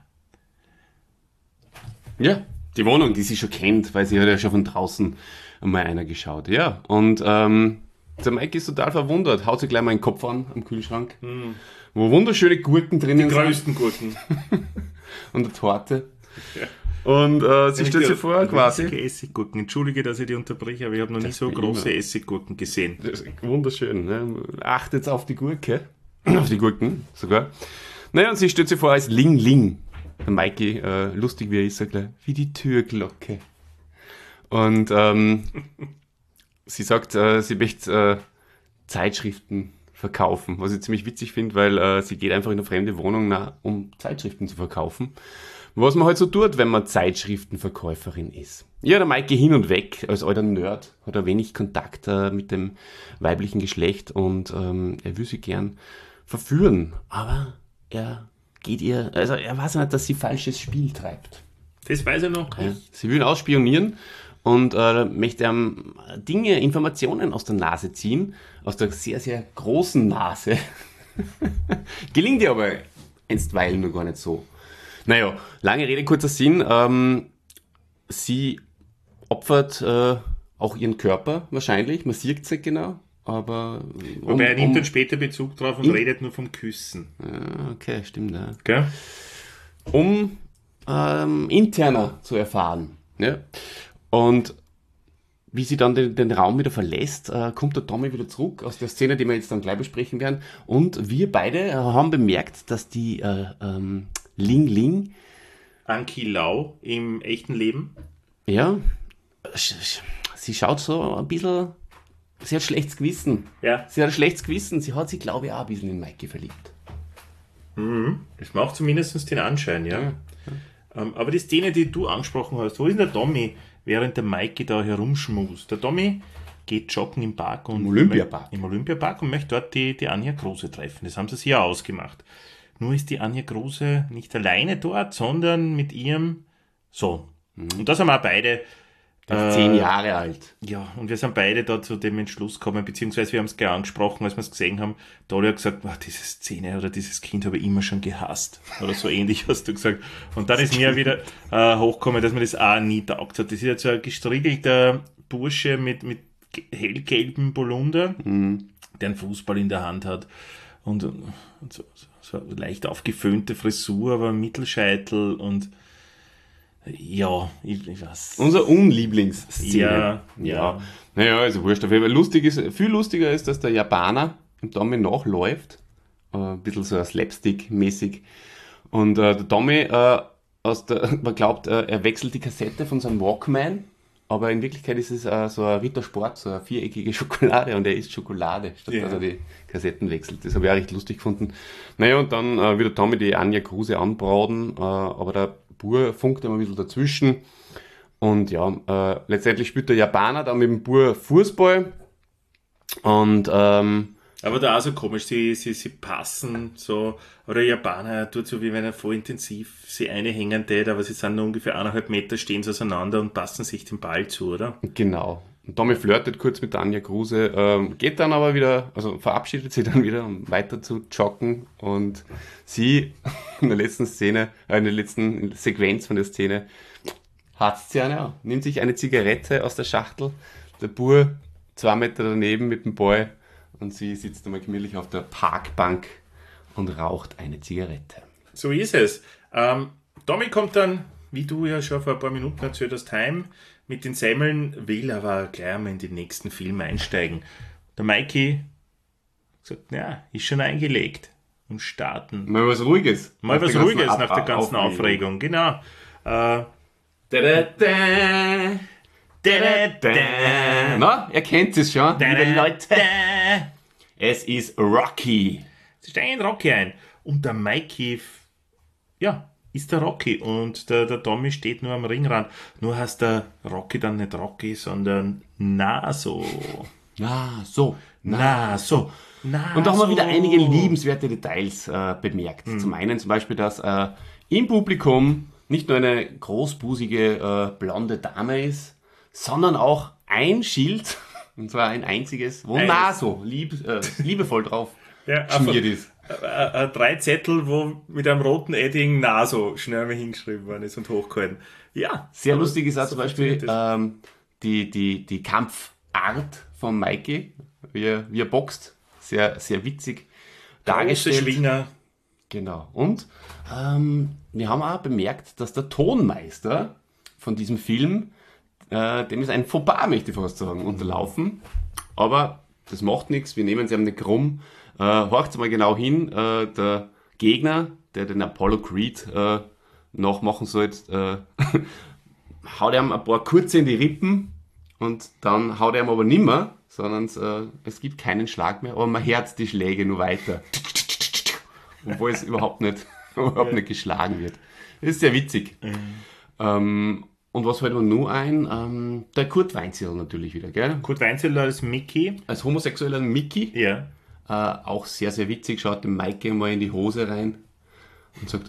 Ja, die Wohnung, die sie schon kennt, weil sie hat ja schon von draußen einmal einer geschaut. Ja, und der Mike ist total verwundert, haut sich gleich mal den Kopf an am Kühlschrank, wo wunderschöne Gurken drinnen Die sind. größten Gurken. Und eine Torte. Ja. Und sie stellt sich vor, quasi. Essiggurken. Entschuldige, dass ich die unterbreche, aber ich habe noch nie so große Essiggurken gesehen. Das ist wunderschön. Ne? Achtet auf die Gurke. Auf die Gurken sogar. Naja, und sie stellt sich vor als Ling Ling. Der Mikey, lustig wie er ist, sagt er, wie die Türglocke. Und sie sagt, sie möchte Zeitschriften verkaufen, was ich ziemlich witzig finde, weil sie geht einfach in eine fremde Wohnung, um Zeitschriften zu verkaufen. Was man halt so tut, wenn man Zeitschriftenverkäuferin ist. Ja, der Mikey hin und weg, als alter Nerd, hat er wenig Kontakt mit dem weiblichen Geschlecht, und er will sie gern verführen, aber er weiß nicht, dass sie falsches Spiel treibt. Das weiß er noch. Ja. Sie will ihn ausspionieren und möchte Informationen aus der Nase ziehen, aus der sehr, sehr großen Nase. Gelingt ihr aber einstweilen nur gar nicht so. Naja, lange Rede, kurzer Sinn. Sie opfert auch ihren Körper wahrscheinlich, man sieht es nicht genau, aber... Wobei er nimmt dann später Bezug drauf und redet nur vom Küssen. Ja, okay, stimmt. Ja. Okay. Um interner zu erfahren. Ja? Und wie sie dann den Raum wieder verlässt, kommt der Tommy wieder zurück aus der Szene, die wir jetzt dann gleich besprechen werden. Und wir beide haben bemerkt, dass die Ling Ling, Anki Lau im echten Leben, ja, sie schaut so ein bisschen, sie hat schlechtes Gewissen. Ja. Sie hat ein schlechtes Gewissen. Sie hat sich, glaube ich, auch ein bisschen in Mikey verliebt. das macht zumindest den Anschein, ja. Aber die Szene, die du angesprochen hast, wo ist denn der Tommy, während der Mikey da herumschmust? Der Tommy geht joggen im Park und Im Olympiapark und möchte dort die Anja Kruse treffen. Das haben sie sich ja ausgemacht. Nur ist die Anja Kruse nicht alleine dort, sondern mit ihrem Sohn. Und da sind wir auch beide. Der ist 10 Jahre alt. Ja, und wir sind beide da zu dem Entschluss gekommen, beziehungsweise wir haben es gleich angesprochen, als wir es gesehen haben. Da hat er gesagt, diese Szene oder dieses Kind habe ich immer schon gehasst. Oder so ähnlich hast du gesagt. Und dann ist mir wieder hochgekommen, dass mir das auch nie taugt hat. Das ist jetzt so ein gestriegelter Bursche mit hellgelbem Polunder, der einen Fußball in der Hand hat. Und so leicht aufgeföhnte Frisur, aber Mittelscheitel und ja, ich weiß. Unser Unlieblingsszene. Ja. Naja, also wurscht. Viel lustiger ist, dass der Japaner im Tommy nachläuft. Ein bisschen so Slapstick-mäßig. Und der Tommy, man glaubt, er wechselt die Kassette von seinem Walkman. Aber in Wirklichkeit ist es so ein Rittersport, so eine viereckige Schokolade. Und er isst Schokolade, statt dass er die Kassetten wechselt. Das habe ich auch recht lustig gefunden. Naja, und dann wird der Tommy die Anja Kruse anbraten. Aber der Bur funkt immer ein bisschen dazwischen. Und ja, letztendlich spielt der Japaner dann mit dem Bur Fußball. Und aber da auch so komisch, sie passen so, oder der Japaner tut so, wie wenn er voll intensiv sie einhängen tät, aber sie sind nur ungefähr 1,5 Meter, stehen sie auseinander und passen sich den Ball zu, oder? Genau. Und Tommy flirtet kurz mit der Anja Kruse, geht dann aber wieder, also verabschiedet sie dann wieder, um weiter zu joggen. Und sie in der letzten Sequenz von der Szene hat's sie eine, nimmt sich eine Zigarette aus der Schachtel, der Bur 2 Meter daneben mit dem Boy und sie sitzt einmal gemütlich auf der Parkbank und raucht eine Zigarette. So ist es. Tommy kommt dann, wie du ja schon vor ein paar Minuten erzählt hast, heim mit den Semmeln, will aber gleich mal in den nächsten Film einsteigen. Der Mikey sagt, ja, ist schon eingelegt und starten. Mal was Ruhiges. Mal was Ruhiges nach der ganzen Aufregung, genau. Na, ihr kennt es schon, liebe Leute. Es ist Rocky. Sie steigen in Rocky ein. Und der Mikey, ja, ist der Rocky. Und der Tommy steht nur am Ringrand. Nur heißt der Rocky dann nicht Rocky, sondern Naso. Naso. Und da haben wir wieder einige liebenswerte Details bemerkt. Zum einen zum Beispiel, dass im Publikum nicht nur eine großbusige blonde Dame ist, sondern auch ein Schild, und zwar ein einziges, wo Naso liebevoll drauf schmiert ist. 3 Zettel, wo mit einem roten Edding Naso schnell mal hingeschrieben worden ist und hochgehalten. Ja. Sehr lustig ist auch zum Beispiel die Kampfart von Mikey, wie er boxt. Sehr, sehr witzig dargestellt. Große Schwinger. Genau. Und wir haben auch bemerkt, dass der Tonmeister von diesem Film, dem ist ein Fauxpas, möchte ich fast sagen, unterlaufen. Aber das macht nichts, wir nehmen es ihm nicht krumm. Horcht mal genau hin, der Gegner, der den Apollo Creed nachmachen sollte, haut ihm ein paar kurze in die Rippen und dann haut er ihm aber nimmer, sondern es gibt keinen Schlag mehr, aber man hört die Schläge nur weiter. Obwohl es überhaupt nicht geschlagen wird. Das ist sehr witzig. Und was fällt mir nur ein? Der Kurt Weinzierl natürlich wieder, gell? Kurt Weinzierl als Mickey. Als homosexueller Mickey. Ja. Auch sehr, sehr witzig. Schaut dem Mikey mal in die Hose rein und sagt,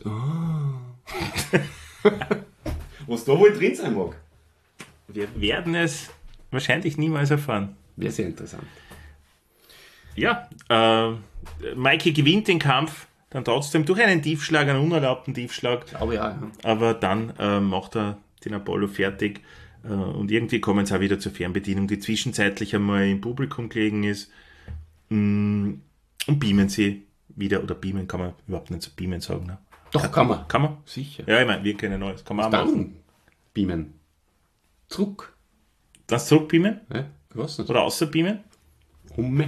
was da wohl drin sein mag. Wir werden es wahrscheinlich niemals erfahren. Wäre sehr interessant. Ja, Mikey gewinnt den Kampf dann trotzdem durch einen Tiefschlag, einen unerlaubten Tiefschlag. Glaube ja. Aber dann macht er den Apollo fertig und irgendwie kommen sie auch wieder zur Fernbedienung, die zwischenzeitlich einmal im Publikum gelegen ist, und beamen sie wieder, oder beamen kann man überhaupt nicht so beamen sagen. Ne? Doch, kann man. Kann man? Sicher. Ja, ich meine, wir kennen alles. Kann man auch machen. Beamen. Zurück. Das zurückbeamen? Ja, was nicht. Oder außer beamen? Umme.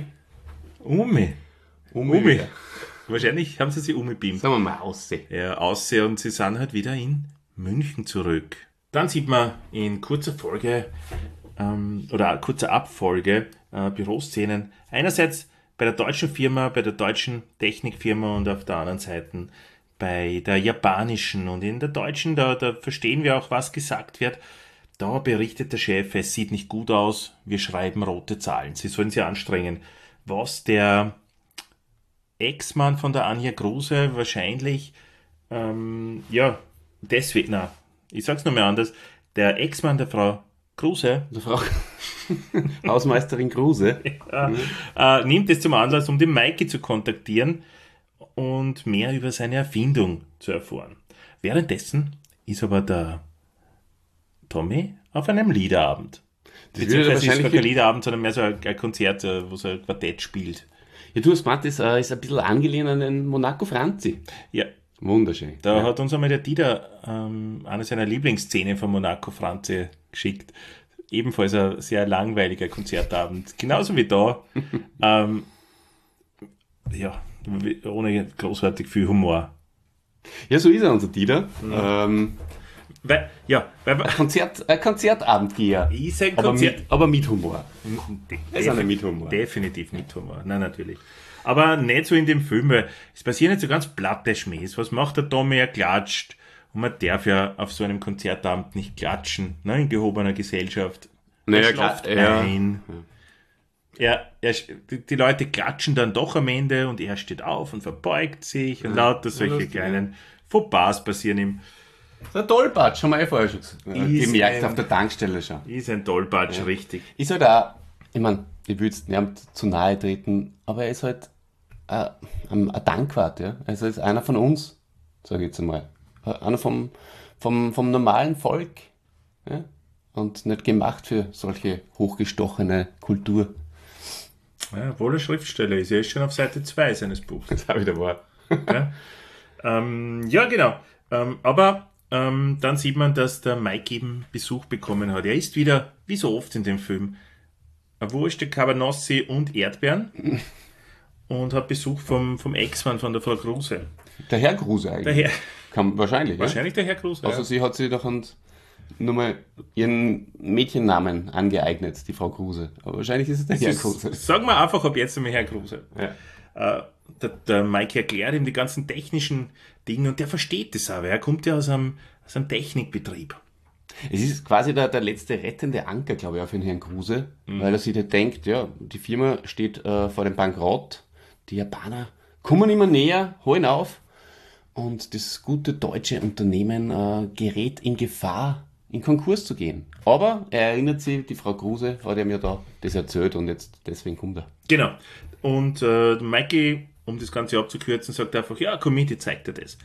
Wahrscheinlich haben sie sich umgebeamt. Sagen wir mal aussehen. Ja, aussehen, und sie sind halt wieder in München zurück. Dann sieht man in kurzer Folge oder kurzer Abfolge Büroszenen. Einerseits bei der deutschen Firma, bei der deutschen Technikfirma und auf der anderen Seite bei der japanischen. Und in der deutschen, da verstehen wir auch, was gesagt wird. Da berichtet der Chef, es sieht nicht gut aus, wir schreiben rote Zahlen. Sie sollen sich anstrengen. Was der Ex-Mann von der Anja Kruse wahrscheinlich, ja, deswegen, na, ich sag's nochmal anders, der Ex-Mann der Frau Kruse Der Frau Hausmeisterin Kruse. nimmt es zum Anlass, um den Mikey zu kontaktieren und mehr über seine Erfindung zu erfahren. Währenddessen ist aber der Tommy auf einem Liederabend. Das würde Beziehungsweise ist wahrscheinlich gar kein Liederabend, sondern mehr so ein Konzert, wo so ein Quartett spielt. Ja, du hast gemeint, das ist ein bisschen angelehnt an den Monaco Franzi. Ja, Wunderschön. da hat uns einmal der Dieter eine seiner Lieblingsszenen von Monaco Franzi geschickt. Ebenfalls ein sehr langweiliger Konzertabend. Genauso wie da. Ja, ohne großartig viel Humor. Ja, so ist er, unser Dieter. Weil Ein Konzertabendgeher. ist ein Aber Konzert. aber mit Humor. Er ist einer mit Humor. Definitiv mit Humor. Nein, natürlich. Aber nicht so in dem Film, weil es passieren nicht so ganz platte Schmähs. Was macht der Tommy? Er klatscht. Und man darf ja auf so einem Konzertabend nicht klatschen, ne, in gehobener Gesellschaft. Naja, Er schlaft klar, ja. ein. Die Leute klatschen dann doch am Ende und er steht auf und verbeugt sich und lauter solche lustig, kleinen Fauxpas passieren ihm. Der Tollpatsch, haben wir vorher schon gemerkt, ein- auf der Tankstelle schon. Ist ein Tollpatsch, richtig. Ist halt auch, ich meine, ich will jetzt nicht zu nahe treten, aber er ist halt ein Dankwart, ja. Also er ist einer von uns, sage ich jetzt einmal. Einer vom normalen Volk, ja. Und nicht gemacht für solche hochgestochene Kultur. Ja, obwohl er Schriftsteller ist. Er ist schon auf Seite 2 seines Buchs. Das habe ich da wahr. Ja, ja genau. Aber dann sieht man, dass der Mike eben Besuch bekommen hat. Er isst wieder, wie so oft in dem Film, eine Wurst, Cabanossi und Erdbeeren und hat Besuch vom Ex-Mann von der Frau Kruse. Der Herr Kruse eigentlich. Der Herr, Wahrscheinlich, wahrscheinlich der Herr Kruse. Ja? Also sie hat sich doch nur mal ihren Mädchennamen angeeignet, die Frau Kruse. Aber wahrscheinlich ist es der Herr Kruse. Sagen wir einfach ab jetzt einmal Herr Kruse. Ja. Der Mike erklärt ihm die ganzen technischen Dinge und der versteht das aber. Er kommt ja aus einem Technikbetrieb. Es ist quasi der letzte rettende Anker, glaube ich, auf den Herrn Kruse, weil er sich da denkt, ja, die Firma steht vor dem Bankrott, die Japaner kommen immer näher, holen auf und das gute deutsche Unternehmen gerät in Gefahr, in Konkurs zu gehen. Aber er erinnert sich, die Frau Kruse hat ihm ja da das erzählt und jetzt deswegen kommt er. Genau. Und Mikey, um das Ganze abzukürzen, sagt einfach, ja, komm mit, ich zeig dir das.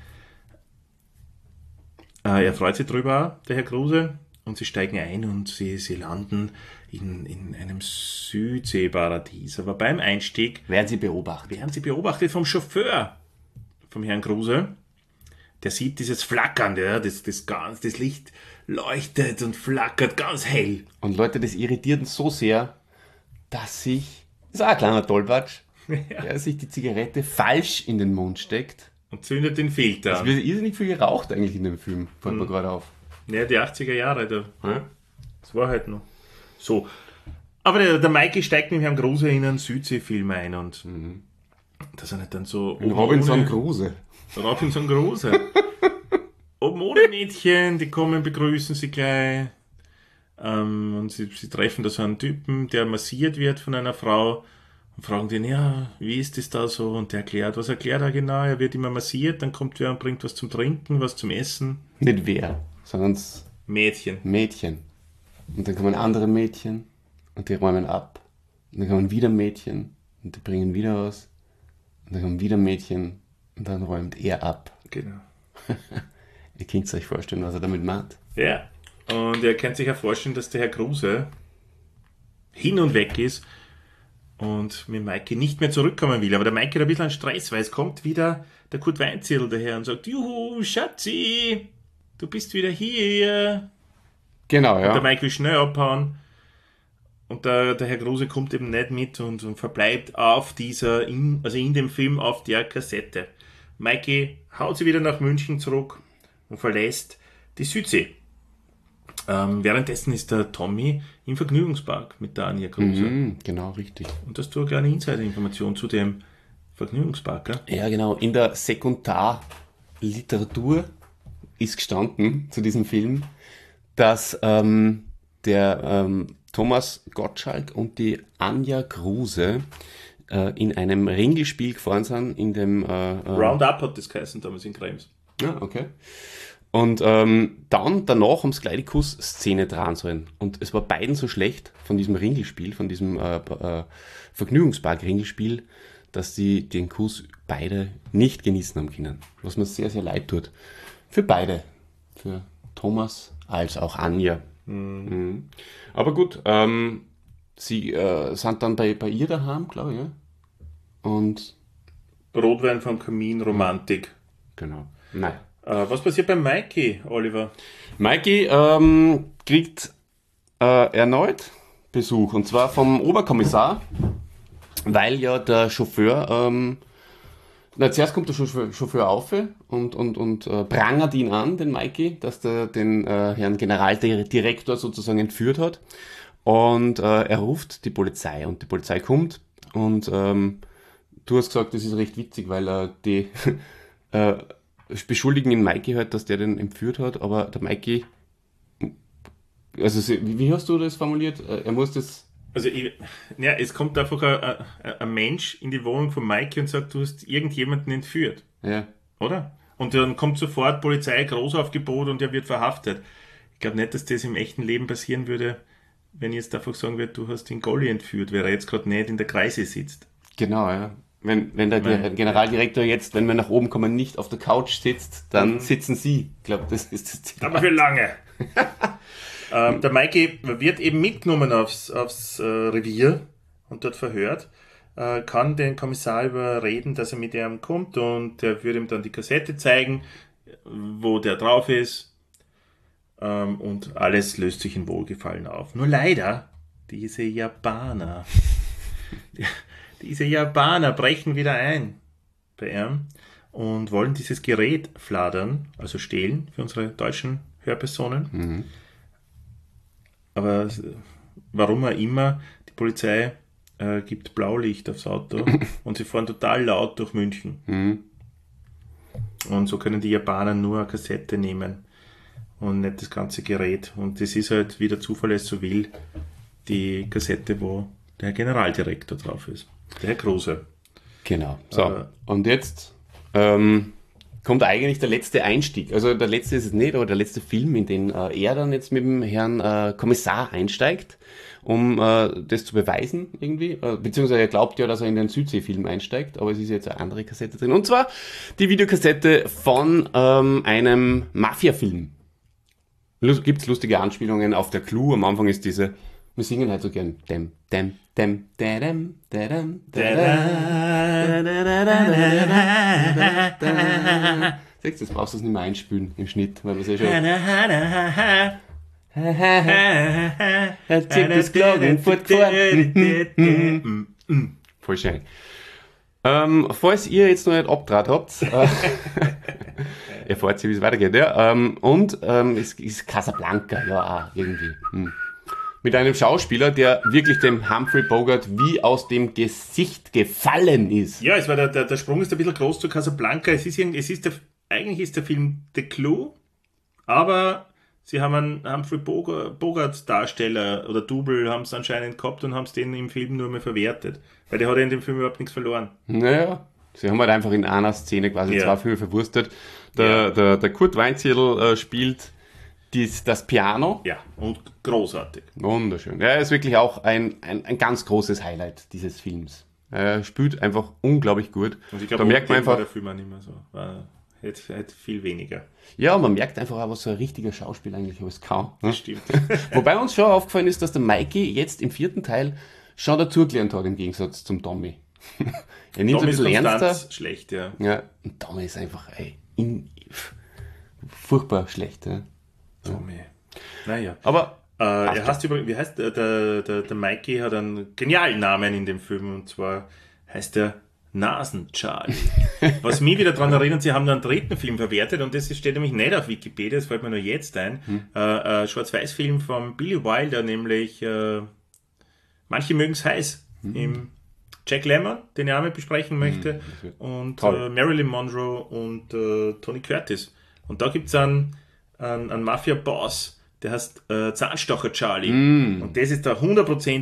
Er freut sich drüber, der Herr Kruse, und sie steigen ein und sie landen in einem Südseeparadies. Aber beim Einstieg Werden Sie beobachtet. werden sie beobachtet vom Chauffeur, vom Herrn Kruse. Der sieht dieses Flackern, ja, das Licht leuchtet und flackert ganz hell. Und Leute, das irritiert ihn so sehr, dass das ist auch ein kleiner Tollpatsch, der sich die Zigarette falsch in den Mund steckt. Und zündet den Filter Es an. wird irrsinnig viel geraucht eigentlich in dem Film, fällt mir gerade auf. Ja, die 80er Jahre, Ja? das war halt noch so. Aber der Mikey steigt mit Herrn Kruse in einen Südseefilm ein und dass er nicht dann so... Robinson Kruse. Robinson Kruse. Oben ohne Mädchen, die kommen, begrüßen sie gleich. Und sie treffen da so einen Typen, der massiert wird von einer Frau und fragen den, ja, wie ist das da so? Und der erklärt, was erklärt er genau? Er wird immer massiert, dann kommt wer und bringt was zum Trinken, was zum Essen. Nicht wer, sondern das Mädchen. Mädchen. Und dann kommen andere Mädchen und die räumen ab. Und dann kommen wieder Mädchen und die bringen wieder was. Und dann kommen wieder Mädchen und dann räumt er ab. Genau. Ihr könnt euch vorstellen, was er damit meint. Ja, und ihr könnt sich ja vorstellen, dass der Herr Kruse hin und weg ist und mit Maike nicht mehr zurückkommen will. Aber der Maike hat ein bisschen Stress, weil es kommt wieder der Kurt Weinzierl daher und sagt, juhu, Schatzi, du bist wieder hier. Genau, Der ja. Maike will schnell abhauen. Und der Herr Kruse kommt eben nicht mit und verbleibt auf in dem Film auf der Kassette. Maike haut sie wieder nach München zurück und verlässt die Südsee. Währenddessen ist der Tommy im Vergnügungspark mit der Anja Kruse. Genau, richtig. Und das tut eine kleine Insider-Information zu dem Vergnügungspark. Gell? Ja, genau. In der Sekundarliteratur ist gestanden zu diesem Film, dass der Thomas Gottschalk und die Anja Kruse in einem Ringelspiel gefahren sind, in dem... Roundup hat das geheißen damals in Krems. Ja, okay. Und danach haben sie gleich die Kussszene dran sollen. Und es war beiden so schlecht von diesem Ringelspiel, von diesem Vergnügungspark-Ringelspiel, dass sie den Kuss beide nicht genießen haben können. Was mir sehr, sehr leid tut. Für beide. Für Thomas als auch Anja. Mhm. Aber gut, sie sind dann bei ihr daheim, glaube ich, ja? Und Rotwein vom Kamin, Romantik. genau. Nein. Was passiert bei Mikey, Oliver? Mikey kriegt erneut Besuch, und zwar vom Oberkommissar, weil ja der Chauffeur, zuerst kommt der Chauffeur auf und prangert ihn an, den Mikey, dass der den Herrn Generaldirektor sozusagen entführt hat. Und er ruft die Polizei und die Polizei kommt und du hast gesagt, das ist recht witzig, weil die beschuldigen den Mikey halt, dass der den entführt hat, aber der Mikey, also wie hast du das formuliert? Er muss das... Also, es kommt einfach ein Mensch in die Wohnung von Mikey und sagt, du hast irgendjemanden entführt. Ja. Oder? Und dann kommt sofort Polizei, Großaufgebot und er wird verhaftet. Ich glaube nicht, dass das im echten Leben passieren würde, wenn jetzt einfach sagen würde, du hast den Golli entführt, weil er jetzt gerade nicht in der Kreise sitzt. Genau, ja. Wenn der Generaldirektor jetzt, wenn wir nach oben kommen, nicht auf der Couch sitzt, dann sitzen sie. Ich glaube, das ist das Zitat. Aber für lange. Der Mikey wird eben mitgenommen aufs Revier und dort verhört, kann den Kommissar überreden, dass er mit ihm kommt und der würde ihm dann die Kassette zeigen, wo der drauf ist, und alles löst sich in Wohlgefallen auf. Nur leider, diese Japaner brechen wieder ein bei ihm und wollen dieses Gerät fladern, also stehlen für unsere deutschen Hörpersonen. Mhm. Aber warum auch immer, die Polizei gibt Blaulicht aufs Auto und sie fahren total laut durch München. Mhm. Und so können die Japaner nur eine Kassette nehmen und nicht das ganze Gerät. Und das ist halt, wie der Zufall es so will, die Kassette, wo der Herr Generaldirektor drauf ist. Der Herr Kruse. Genau. So, und jetzt kommt eigentlich der letzte Einstieg. Also der letzte ist es nicht, aber der letzte Film, in den er dann jetzt mit dem Herrn Kommissar einsteigt, um das zu beweisen irgendwie. Beziehungsweise er glaubt ja, dass er in den Südsee-Film einsteigt, aber es ist jetzt eine andere Kassette drin. Und zwar die Videokassette von einem Mafia-Film. Gibt's lustige Anspielungen auf der Clue. Am Anfang ist diese, wir singen halt so gern dem, dem, dem, dem, dem, Siehst du, das brauchst du nicht mehr einspülen im Schnitt, weil wir es ja schon... Er zieht das Klagen fortgefahren. Voll schön. Falls ihr jetzt noch nicht abgedraht habt, erfahrt ihr, wie es weitergeht. Ja? Es ist Casablanca, ja, auch irgendwie. Mit einem Schauspieler, der wirklich dem Humphrey Bogart wie aus dem Gesicht gefallen ist. Ja, der Sprung ist ein bisschen groß zu Casablanca. Eigentlich ist der Film The Clue, aber sie haben einen Humphrey Bogart Darsteller oder Double haben es anscheinend gehabt und haben es den im Film nur mehr verwertet. Weil der hat ja in dem Film überhaupt nichts verloren. Naja, sie haben halt einfach in einer Szene quasi zwei Filme verwurstet. Der Kurt Weinzierl spielt das Piano. Ja, und großartig. Wunderschön. Ja, er ist wirklich auch ein ganz großes Highlight dieses Films. Er spielt einfach unglaublich gut. Und ich glaube, da merkt man einfach, war der Film auch nicht mehr so. Hätte viel weniger. Ja, man merkt einfach auch, was so ein richtiger Schauspieler eigentlich alles kann. Das stimmt. Wobei uns schon aufgefallen ist, dass der Mikey jetzt im 4. Teil schon dazugelernt hat, im Gegensatz zum Tommy. Er nimmt es ein bisschen ernster. Schlecht, ja. Ja, und Tommy ist einfach furchtbar schlecht. Ja. Tommy. Naja. Aber der Mikey hat einen genialen Namen in dem Film, und zwar heißt er Nasen-Charlie. Was mich wieder daran erinnert, sie haben einen dritten Film verwertet, und das steht nämlich nicht auf Wikipedia, das fällt mir nur jetzt ein. Ein Schwarz-Weiß-Film von Billy Wilder, nämlich Manche mögen es heiß, im Jack Lemmon, den ich auch mit besprechen möchte, und Marilyn Monroe und Tony Curtis. Und da gibt es einen Mafia-Boss, der heißt Zahnstocher Charlie. Und das ist der hundertprozentig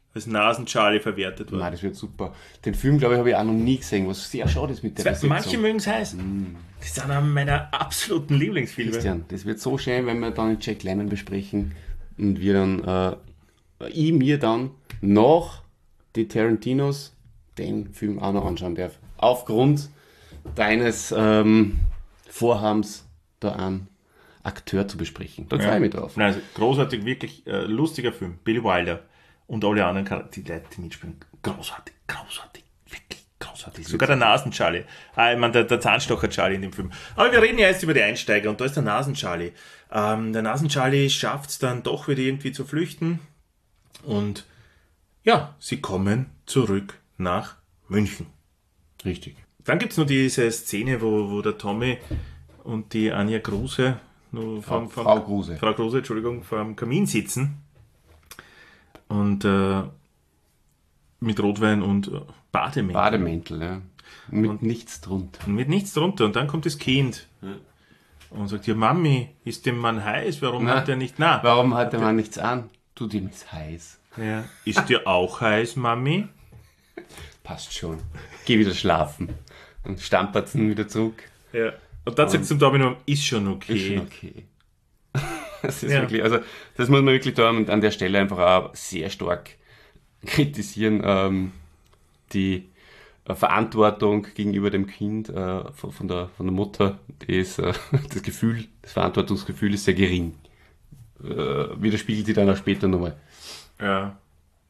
als Nasen-Charlie verwertet worden. Nein, das wird super. Den Film, glaube ich, habe ich auch noch nie gesehen, was sehr schade ist mit der Besetzung. Manche mögen es heiß. Das sind einer meiner absoluten Lieblingsfilme. Christian, das wird so schön, wenn wir dann Jack Lemmon besprechen und wir dann, ich mir dann nach die Tarantinos den Film auch noch anschauen darf. Aufgrund deines Vorhabens, da einen Akteur zu besprechen. Da freue ich mich drauf. Nein, also großartig, wirklich lustiger Film. Billy Wilder und alle anderen Charaktere, die Leute, die mitspielen. Großartig, wirklich großartig. Sogar der Nasen-Charlie. Ich meine, der Zahnstocher-Charlie in dem Film. Aber wir reden ja jetzt über die Einsteiger und da ist der Nasen-Charlie. Der Nasen-Charlie schafft es dann doch wieder irgendwie zu flüchten und ja, sie kommen zurück nach München. Richtig. Dann gibt es noch diese Szene, wo der Tommy und die Anja Kruse, Frau Kruse, Entschuldigung, vor dem Kamin sitzen und mit Rotwein und Bademäntel. Bademäntel, ja. Mit nichts drunter. Und mit nichts drunter. Und dann kommt das Kind und sagt, ja Mami, ist dem Mann heiß? Warum hat er nicht... Warum hat der Mann nichts an? Du, dem ist heiß. Ja. Ist dir auch heiß, Mami? Passt schon. Geh wieder schlafen. Und stampert wieder zurück. Ja. Und dann sagt zum Tommy nur, ist schon okay. Ist schon okay. Das ist wirklich, also das muss man wirklich da an der Stelle einfach auch sehr stark kritisieren. Die Verantwortung gegenüber dem Kind von der Mutter, das Verantwortungsgefühl ist sehr gering. Widerspiegelt sich dann auch später nochmal. Ja.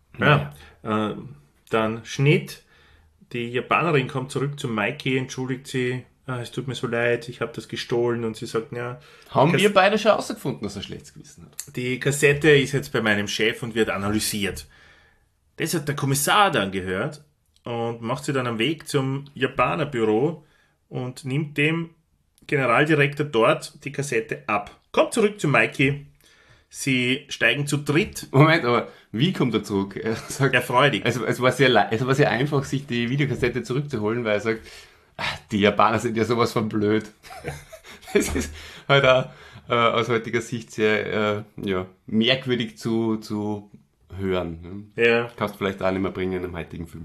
Dann Schnitt. Die Japanerin kommt zurück zu Mikey, entschuldigt sie. Es tut mir so leid, ich habe das gestohlen. Und sie sagt, ja. Haben wir beide schon herausgefunden, dass er schlechtes Gewissen hat? Die Kassette ist jetzt bei meinem Chef und wird analysiert. Das hat der Kommissar dann gehört und macht sie dann am Weg zum Japanerbüro und nimmt dem Generaldirektor dort die Kassette ab. Kommt zurück zu Mikey. Sie steigen zu dritt. Moment, aber wie kommt er zurück? Er sagt, erfreudig. Es war sehr einfach, sich die Videokassette zurückzuholen, weil er sagt, die Japaner sind ja sowas von blöd. Das ist halt auch aus heutiger Sicht sehr merkwürdig zu hören. Ja. Kannst du vielleicht auch nicht mehr bringen in einem heutigen Film.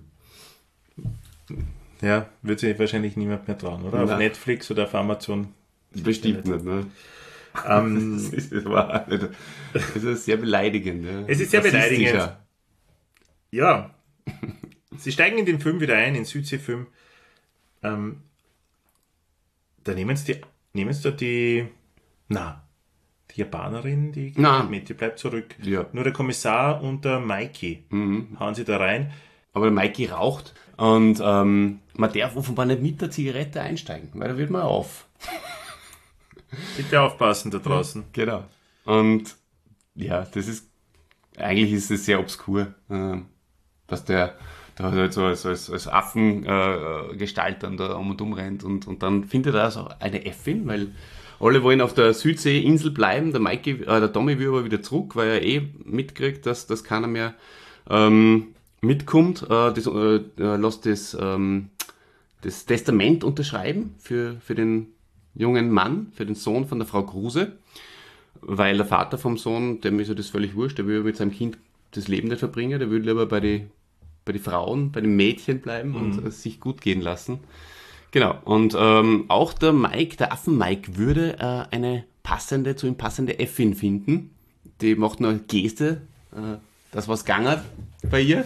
Ja, wird sich wahrscheinlich niemand mehr trauen, oder? Nein. Auf Netflix oder auf Amazon. Bestimmt nicht, ne? Das ist sehr beleidigend. Ja. Es ist sehr beleidigend. Ja. Sie steigen in den Film wieder ein, in den Südsee-Film. Da nehmen sie die Japanerin, die geht mit, die bleibt zurück. Ja. Nur der Kommissar und der Mikey hauen sie da rein. Aber der Mikey raucht und man darf offenbar nicht mit der Zigarette einsteigen, weil da wird man auf. Bitte aufpassen da draußen. Genau. Und ja, eigentlich ist es sehr obskur, dass der da halt so als Affengestalt dann da um und um rennt und dann findet er also eine Äffin, weil alle wollen auf der Südseeinsel bleiben, der Tommy will aber wieder zurück, weil er mitkriegt, dass keiner mehr mitkommt, lässt das Testament unterschreiben für den jungen Mann, für den Sohn von der Frau Kruse, weil der Vater vom Sohn, dem ist ja das völlig wurscht, der will mit seinem Kind das Leben nicht verbringen, der will lieber bei den Frauen, bei den Mädchen bleiben und sich gut gehen lassen. Genau, und auch der Affen-Mike würde eine zu ihm passende Äffin finden. Die macht noch eine Geste, das was gegangen bei ihr.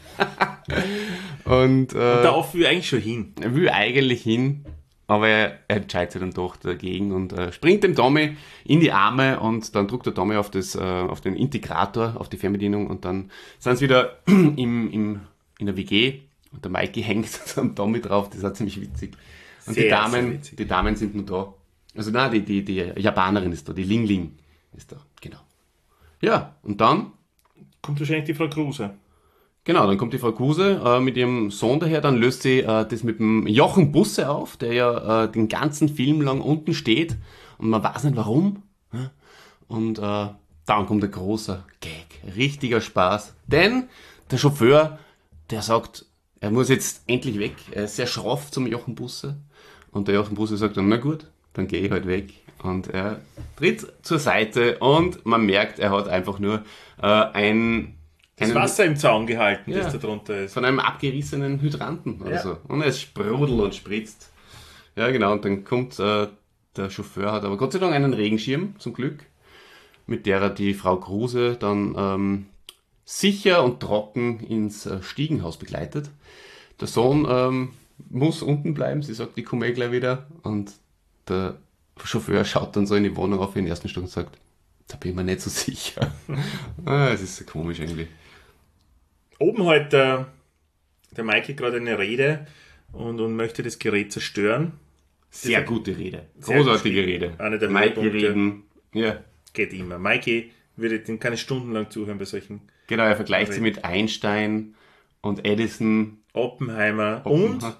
Und der Affe will eigentlich schon hin. Er will eigentlich hin, aber er entscheidet sich dann doch dagegen und springt dem Tommy in die Arme und dann drückt der Tommy auf den Integrator, auf die Fernbedienung und dann sind sie wieder in der WG und der Mikey hängt am Tommy drauf, das ist auch ziemlich witzig. Und sehr die Damen sind nur da. Also nein, die Japanerin ist da, die Ling Ling ist da, genau. Ja, und dann kommt wahrscheinlich die Frau Kruse. Genau, dann kommt die Frau Kruse mit ihrem Sohn daher, dann löst sie das mit dem Jochen Busse auf, der ja den ganzen Film lang unten steht und man weiß nicht warum. Und dann kommt ein großer Gag, richtiger Spaß, denn der Chauffeur, der sagt, er muss jetzt endlich weg, er ist sehr schroff zum Jochen Busse und der Jochen Busse sagt dann, na gut, dann gehe ich halt weg. Und er tritt zur Seite und man merkt, er hat einfach nur ein das Wasser im Zaun gehalten, Ja. das da drunter ist. Von einem abgerissenen Hydranten oder Ja. so. Und es sprudelt und spritzt. Ja, genau. Und dann kommt der Chauffeur, hat aber Gott sei Dank einen Regenschirm, zum Glück, mit der er die Frau Kruse dann sicher und trocken ins Stiegenhaus begleitet. Der Sohn muss unten bleiben. Sie sagt, ich komme gleich wieder. Und der Chauffeur schaut dann so in die Wohnung auf in den ersten Stock und sagt, da bin ich mir nicht so sicher. Es ist so komisch eigentlich. Oben halt der Michael gerade eine Rede und möchte das Gerät zerstören. Sehr gute Rede. Sehr Großartige gut. Rede. Eine der Mikey Höhepunkte. reden. Ja, Geht immer. Mikey den kann ich stundenlang zuhören bei solchen genau. Er vergleicht sie mit Einstein und Edison. Oppenheimer Und?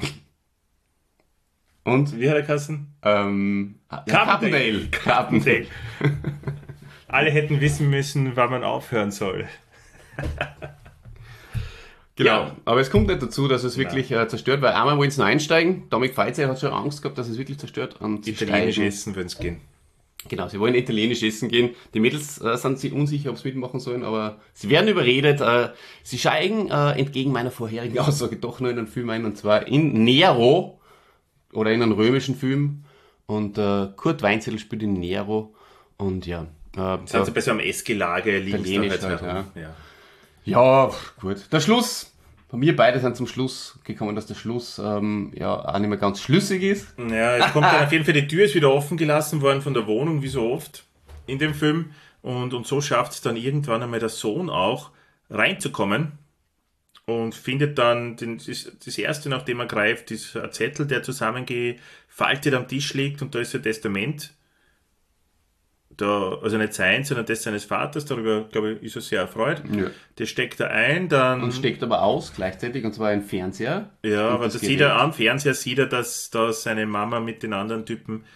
Und? wie hat er geheißen? Carpendale. Carpendale. Alle hätten wissen müssen, wann man aufhören soll. Genau, Ja. aber es kommt nicht dazu, dass es wirklich zerstört, weil einmal wollen sie noch einsteigen. Dominik Feizer hat schon Angst gehabt, dass es wirklich zerstört. Und sie Italienisch steigen. essen, wenn es gehen. Genau, sie wollen italienisch essen gehen. Die Mädels sind sich unsicher, ob sie mitmachen sollen, aber sie werden überredet. Sie steigen entgegen meiner vorherigen Aussage doch nur in einen Film ein, und zwar in Nero oder in einen römischen Film. Und Kurt Weinzettel spielt in Nero. Und ja, Sind sie bei so einem Essgelage, liegen sie dann Italienisch halt halt, herum. Ja. ja, gut. Der Schluss. Wir beide sind zum Schluss gekommen, dass der Schluss auch nicht mehr ganz schlüssig ist. Ja, es kommt dann auf jeden Fall, die Tür ist wieder offen gelassen worden von der Wohnung, wie so oft in dem Film. Und so schafft es dann irgendwann einmal der Sohn auch, reinzukommen. Und findet dann das erste, nachdem er greift, ist ein Zettel, der zusammengefaltet am Tisch liegt. Und da ist ein Testament. Also nicht sein, sondern das seines Vaters. Darüber, glaube ich, ist er sehr erfreut. Ja. Das steckt er ein, dann... Und steckt aber aus gleichzeitig, und zwar ein Fernseher. Ja, Und aber das das Gerät. sieht er am Fernseher, sieht er, dass da seine Mama mit den anderen Typen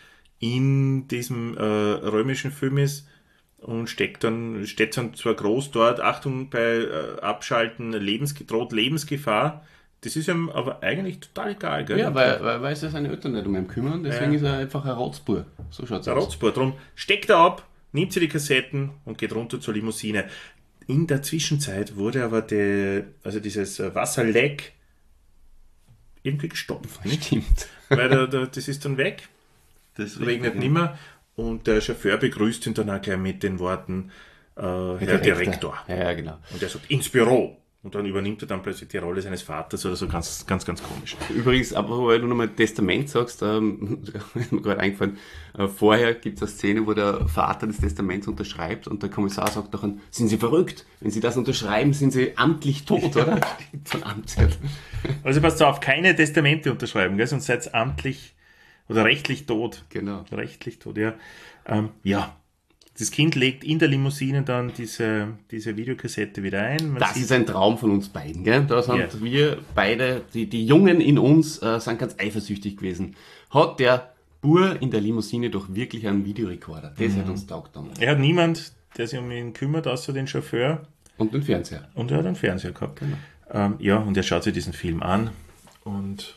in diesem römischen Film ist und steht dann zwar groß dort, Achtung, bei Abschalten, droht Lebensgefahr. Das ist ihm aber eigentlich total egal, gell? Ja, weil sich seine Eltern nicht um ihn kümmern, deswegen ist er einfach ein Rotzbur. So schaut's Der aus. Rotzbur. Drum steckt er ab, nimmt sie die Kassetten und geht runter zur Limousine. In der Zwischenzeit wurde aber dieses Wasserleck irgendwie gestopft. Nicht? Stimmt. Weil das ist dann weg. Das Regnet nimmer. Und der Chauffeur begrüßt ihn dann auch gleich mit den Worten, Herr Direktor. Ja, genau. Und er sagt, ins Büro. Und dann übernimmt er dann plötzlich die Rolle seines Vaters oder so, ganz, ganz, ganz komisch. Übrigens, aber weil du nochmal Testament sagst, ist mir gerade eingefallen, vorher gibt es eine Szene, wo der Vater das Testament unterschreibt und der Kommissar sagt doch, sind Sie verrückt? Wenn Sie das unterschreiben, sind Sie amtlich tot, oder? Von Amtsgeld. Also passt auf, keine Testamente unterschreiben, gell? Sonst seid ihr amtlich oder rechtlich tot. Genau. Rechtlich tot, ja. Ja. Das Kind legt in der Limousine dann diese Videokassette wieder ein. Man Das sieht- ist ein Traum von uns beiden, gell? Da sind Ja. wir beide, die Jungen in uns, sind ganz eifersüchtig gewesen. Hat der Bur in der Limousine doch wirklich einen Videorekorder? Das hat uns taugt dann. Er hat niemand, der sich um ihn kümmert, außer den Chauffeur. Und den Fernseher. Und er hat einen Fernseher gehabt. Ja, und er schaut sich diesen Film an. Und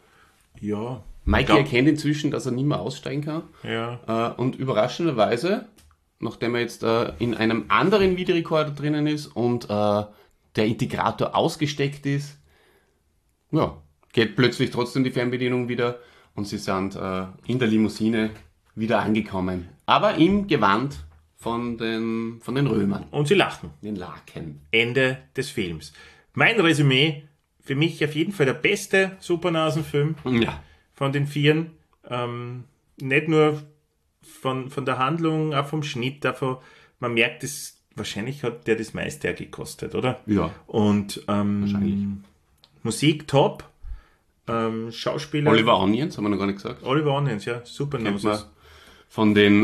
ja. Mikey ich glaub- erkennt inzwischen, dass er nicht mehr aussteigen kann. Ja. Und überraschenderweise, nachdem er jetzt in einem anderen Videorekorder drinnen ist und der Integrator ausgesteckt ist, ja, geht plötzlich trotzdem die Fernbedienung wieder und sie sind in der Limousine wieder angekommen. Aber im Gewand von den Römern, Und sie lachen. den Laken. Ende des Films. Mein Resümee, für mich auf jeden Fall der beste Supernasenfilm Ja, von den vieren. Nicht nur von der Handlung, auch vom Schnitt, man merkt es, wahrscheinlich hat der das meiste gekostet, oder? ja, Und wahrscheinlich. Musik top, Schauspieler. Oliver Onions, haben wir noch gar nicht gesagt. Oliver Onions, ja, super Kennt man Noses. von den,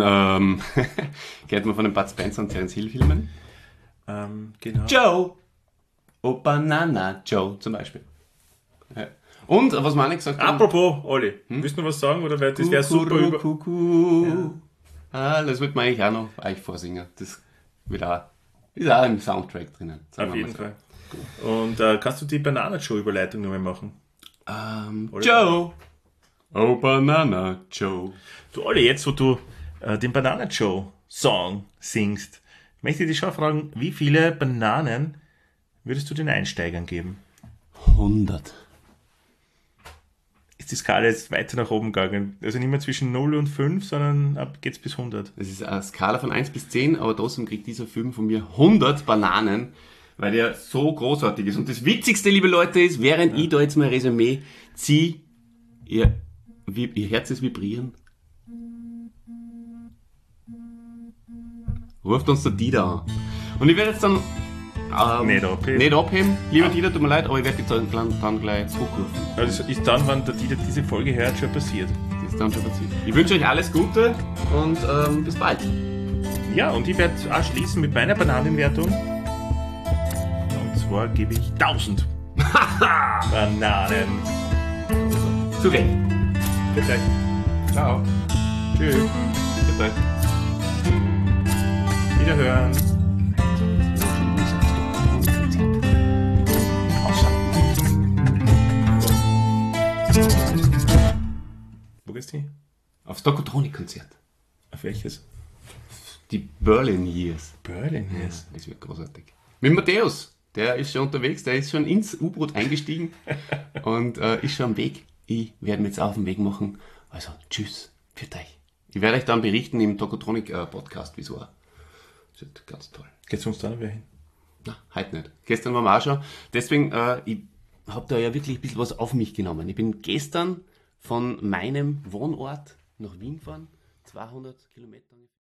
kennt man von den Bud Spencer und Terence Hill Filmen. Genau. Joe. Oh, Banana Joe zum Beispiel. Ja. Und, was wir auch nicht gesagt haben. Apropos, Olli, willst du noch was sagen? Oder das wäre super über... Kuckuck. Das wird man eigentlich auch noch euch vorsingen. Das ist auch im Soundtrack drinnen. sagen Auf wir jeden mal Fall. Und kannst du die Banana-Joe-Überleitung nochmal machen? so. Joe. Oh, Banana Joe. Du, Olli, jetzt wo du den Banana Joe Song singst, möchte ich dich schon fragen, wie viele Bananen würdest du den Einsteigern geben? 100. Ist die Skala jetzt weiter nach oben gegangen? Also nicht mehr zwischen 0 und 5, sondern ab geht's bis 100. Das ist eine Skala von 1 bis 10, aber trotzdem kriegt dieser Film von mir 100 Bananen, weil der so großartig ist. Und das Witzigste, liebe Leute, ist, während ich da jetzt mein Resümee ziehe, ihr Herz ist vibrieren. Ruft uns der Dieter an. Und ich werde jetzt dann nicht abheben. Lieber Dieter, tut mir leid, aber ich werde dich dann gleich zurückrufen. Also das ist dann, wenn der Dieter diese Folge hört, schon passiert. Das ist dann schon passiert. Ich wünsche euch alles Gute und bis bald. Ja, und ich werde auch schließen mit meiner Bananenwertung. Und zwar gebe ich 1000 Bananen. Zu Recht. Bis gleich. Ciao. Tschüss. Bis bald. Wiederhören. Wo geht's hin? Aufs Tokotronic-Konzert. Auf welches? Die Berlin Years. Berlin Years. Das wird großartig. Mit Matthäus. Der ist schon unterwegs, der ist schon ins U-Boot eingestiegen und ist schon am Weg. Ich werde mich jetzt auf den Weg machen. Also, tschüss. Für euch. Ich werde euch dann berichten im Tokotronic-Podcast, wie es war. Das wird ganz toll. Geht's sonst da noch wer hin? Na, heute nicht. Gestern waren wir auch schon. Deswegen, ich habe da ja wirklich ein bisschen was auf mich genommen. Ich bin gestern von meinem Wohnort nach Wien gefahren, 200 Kilometer.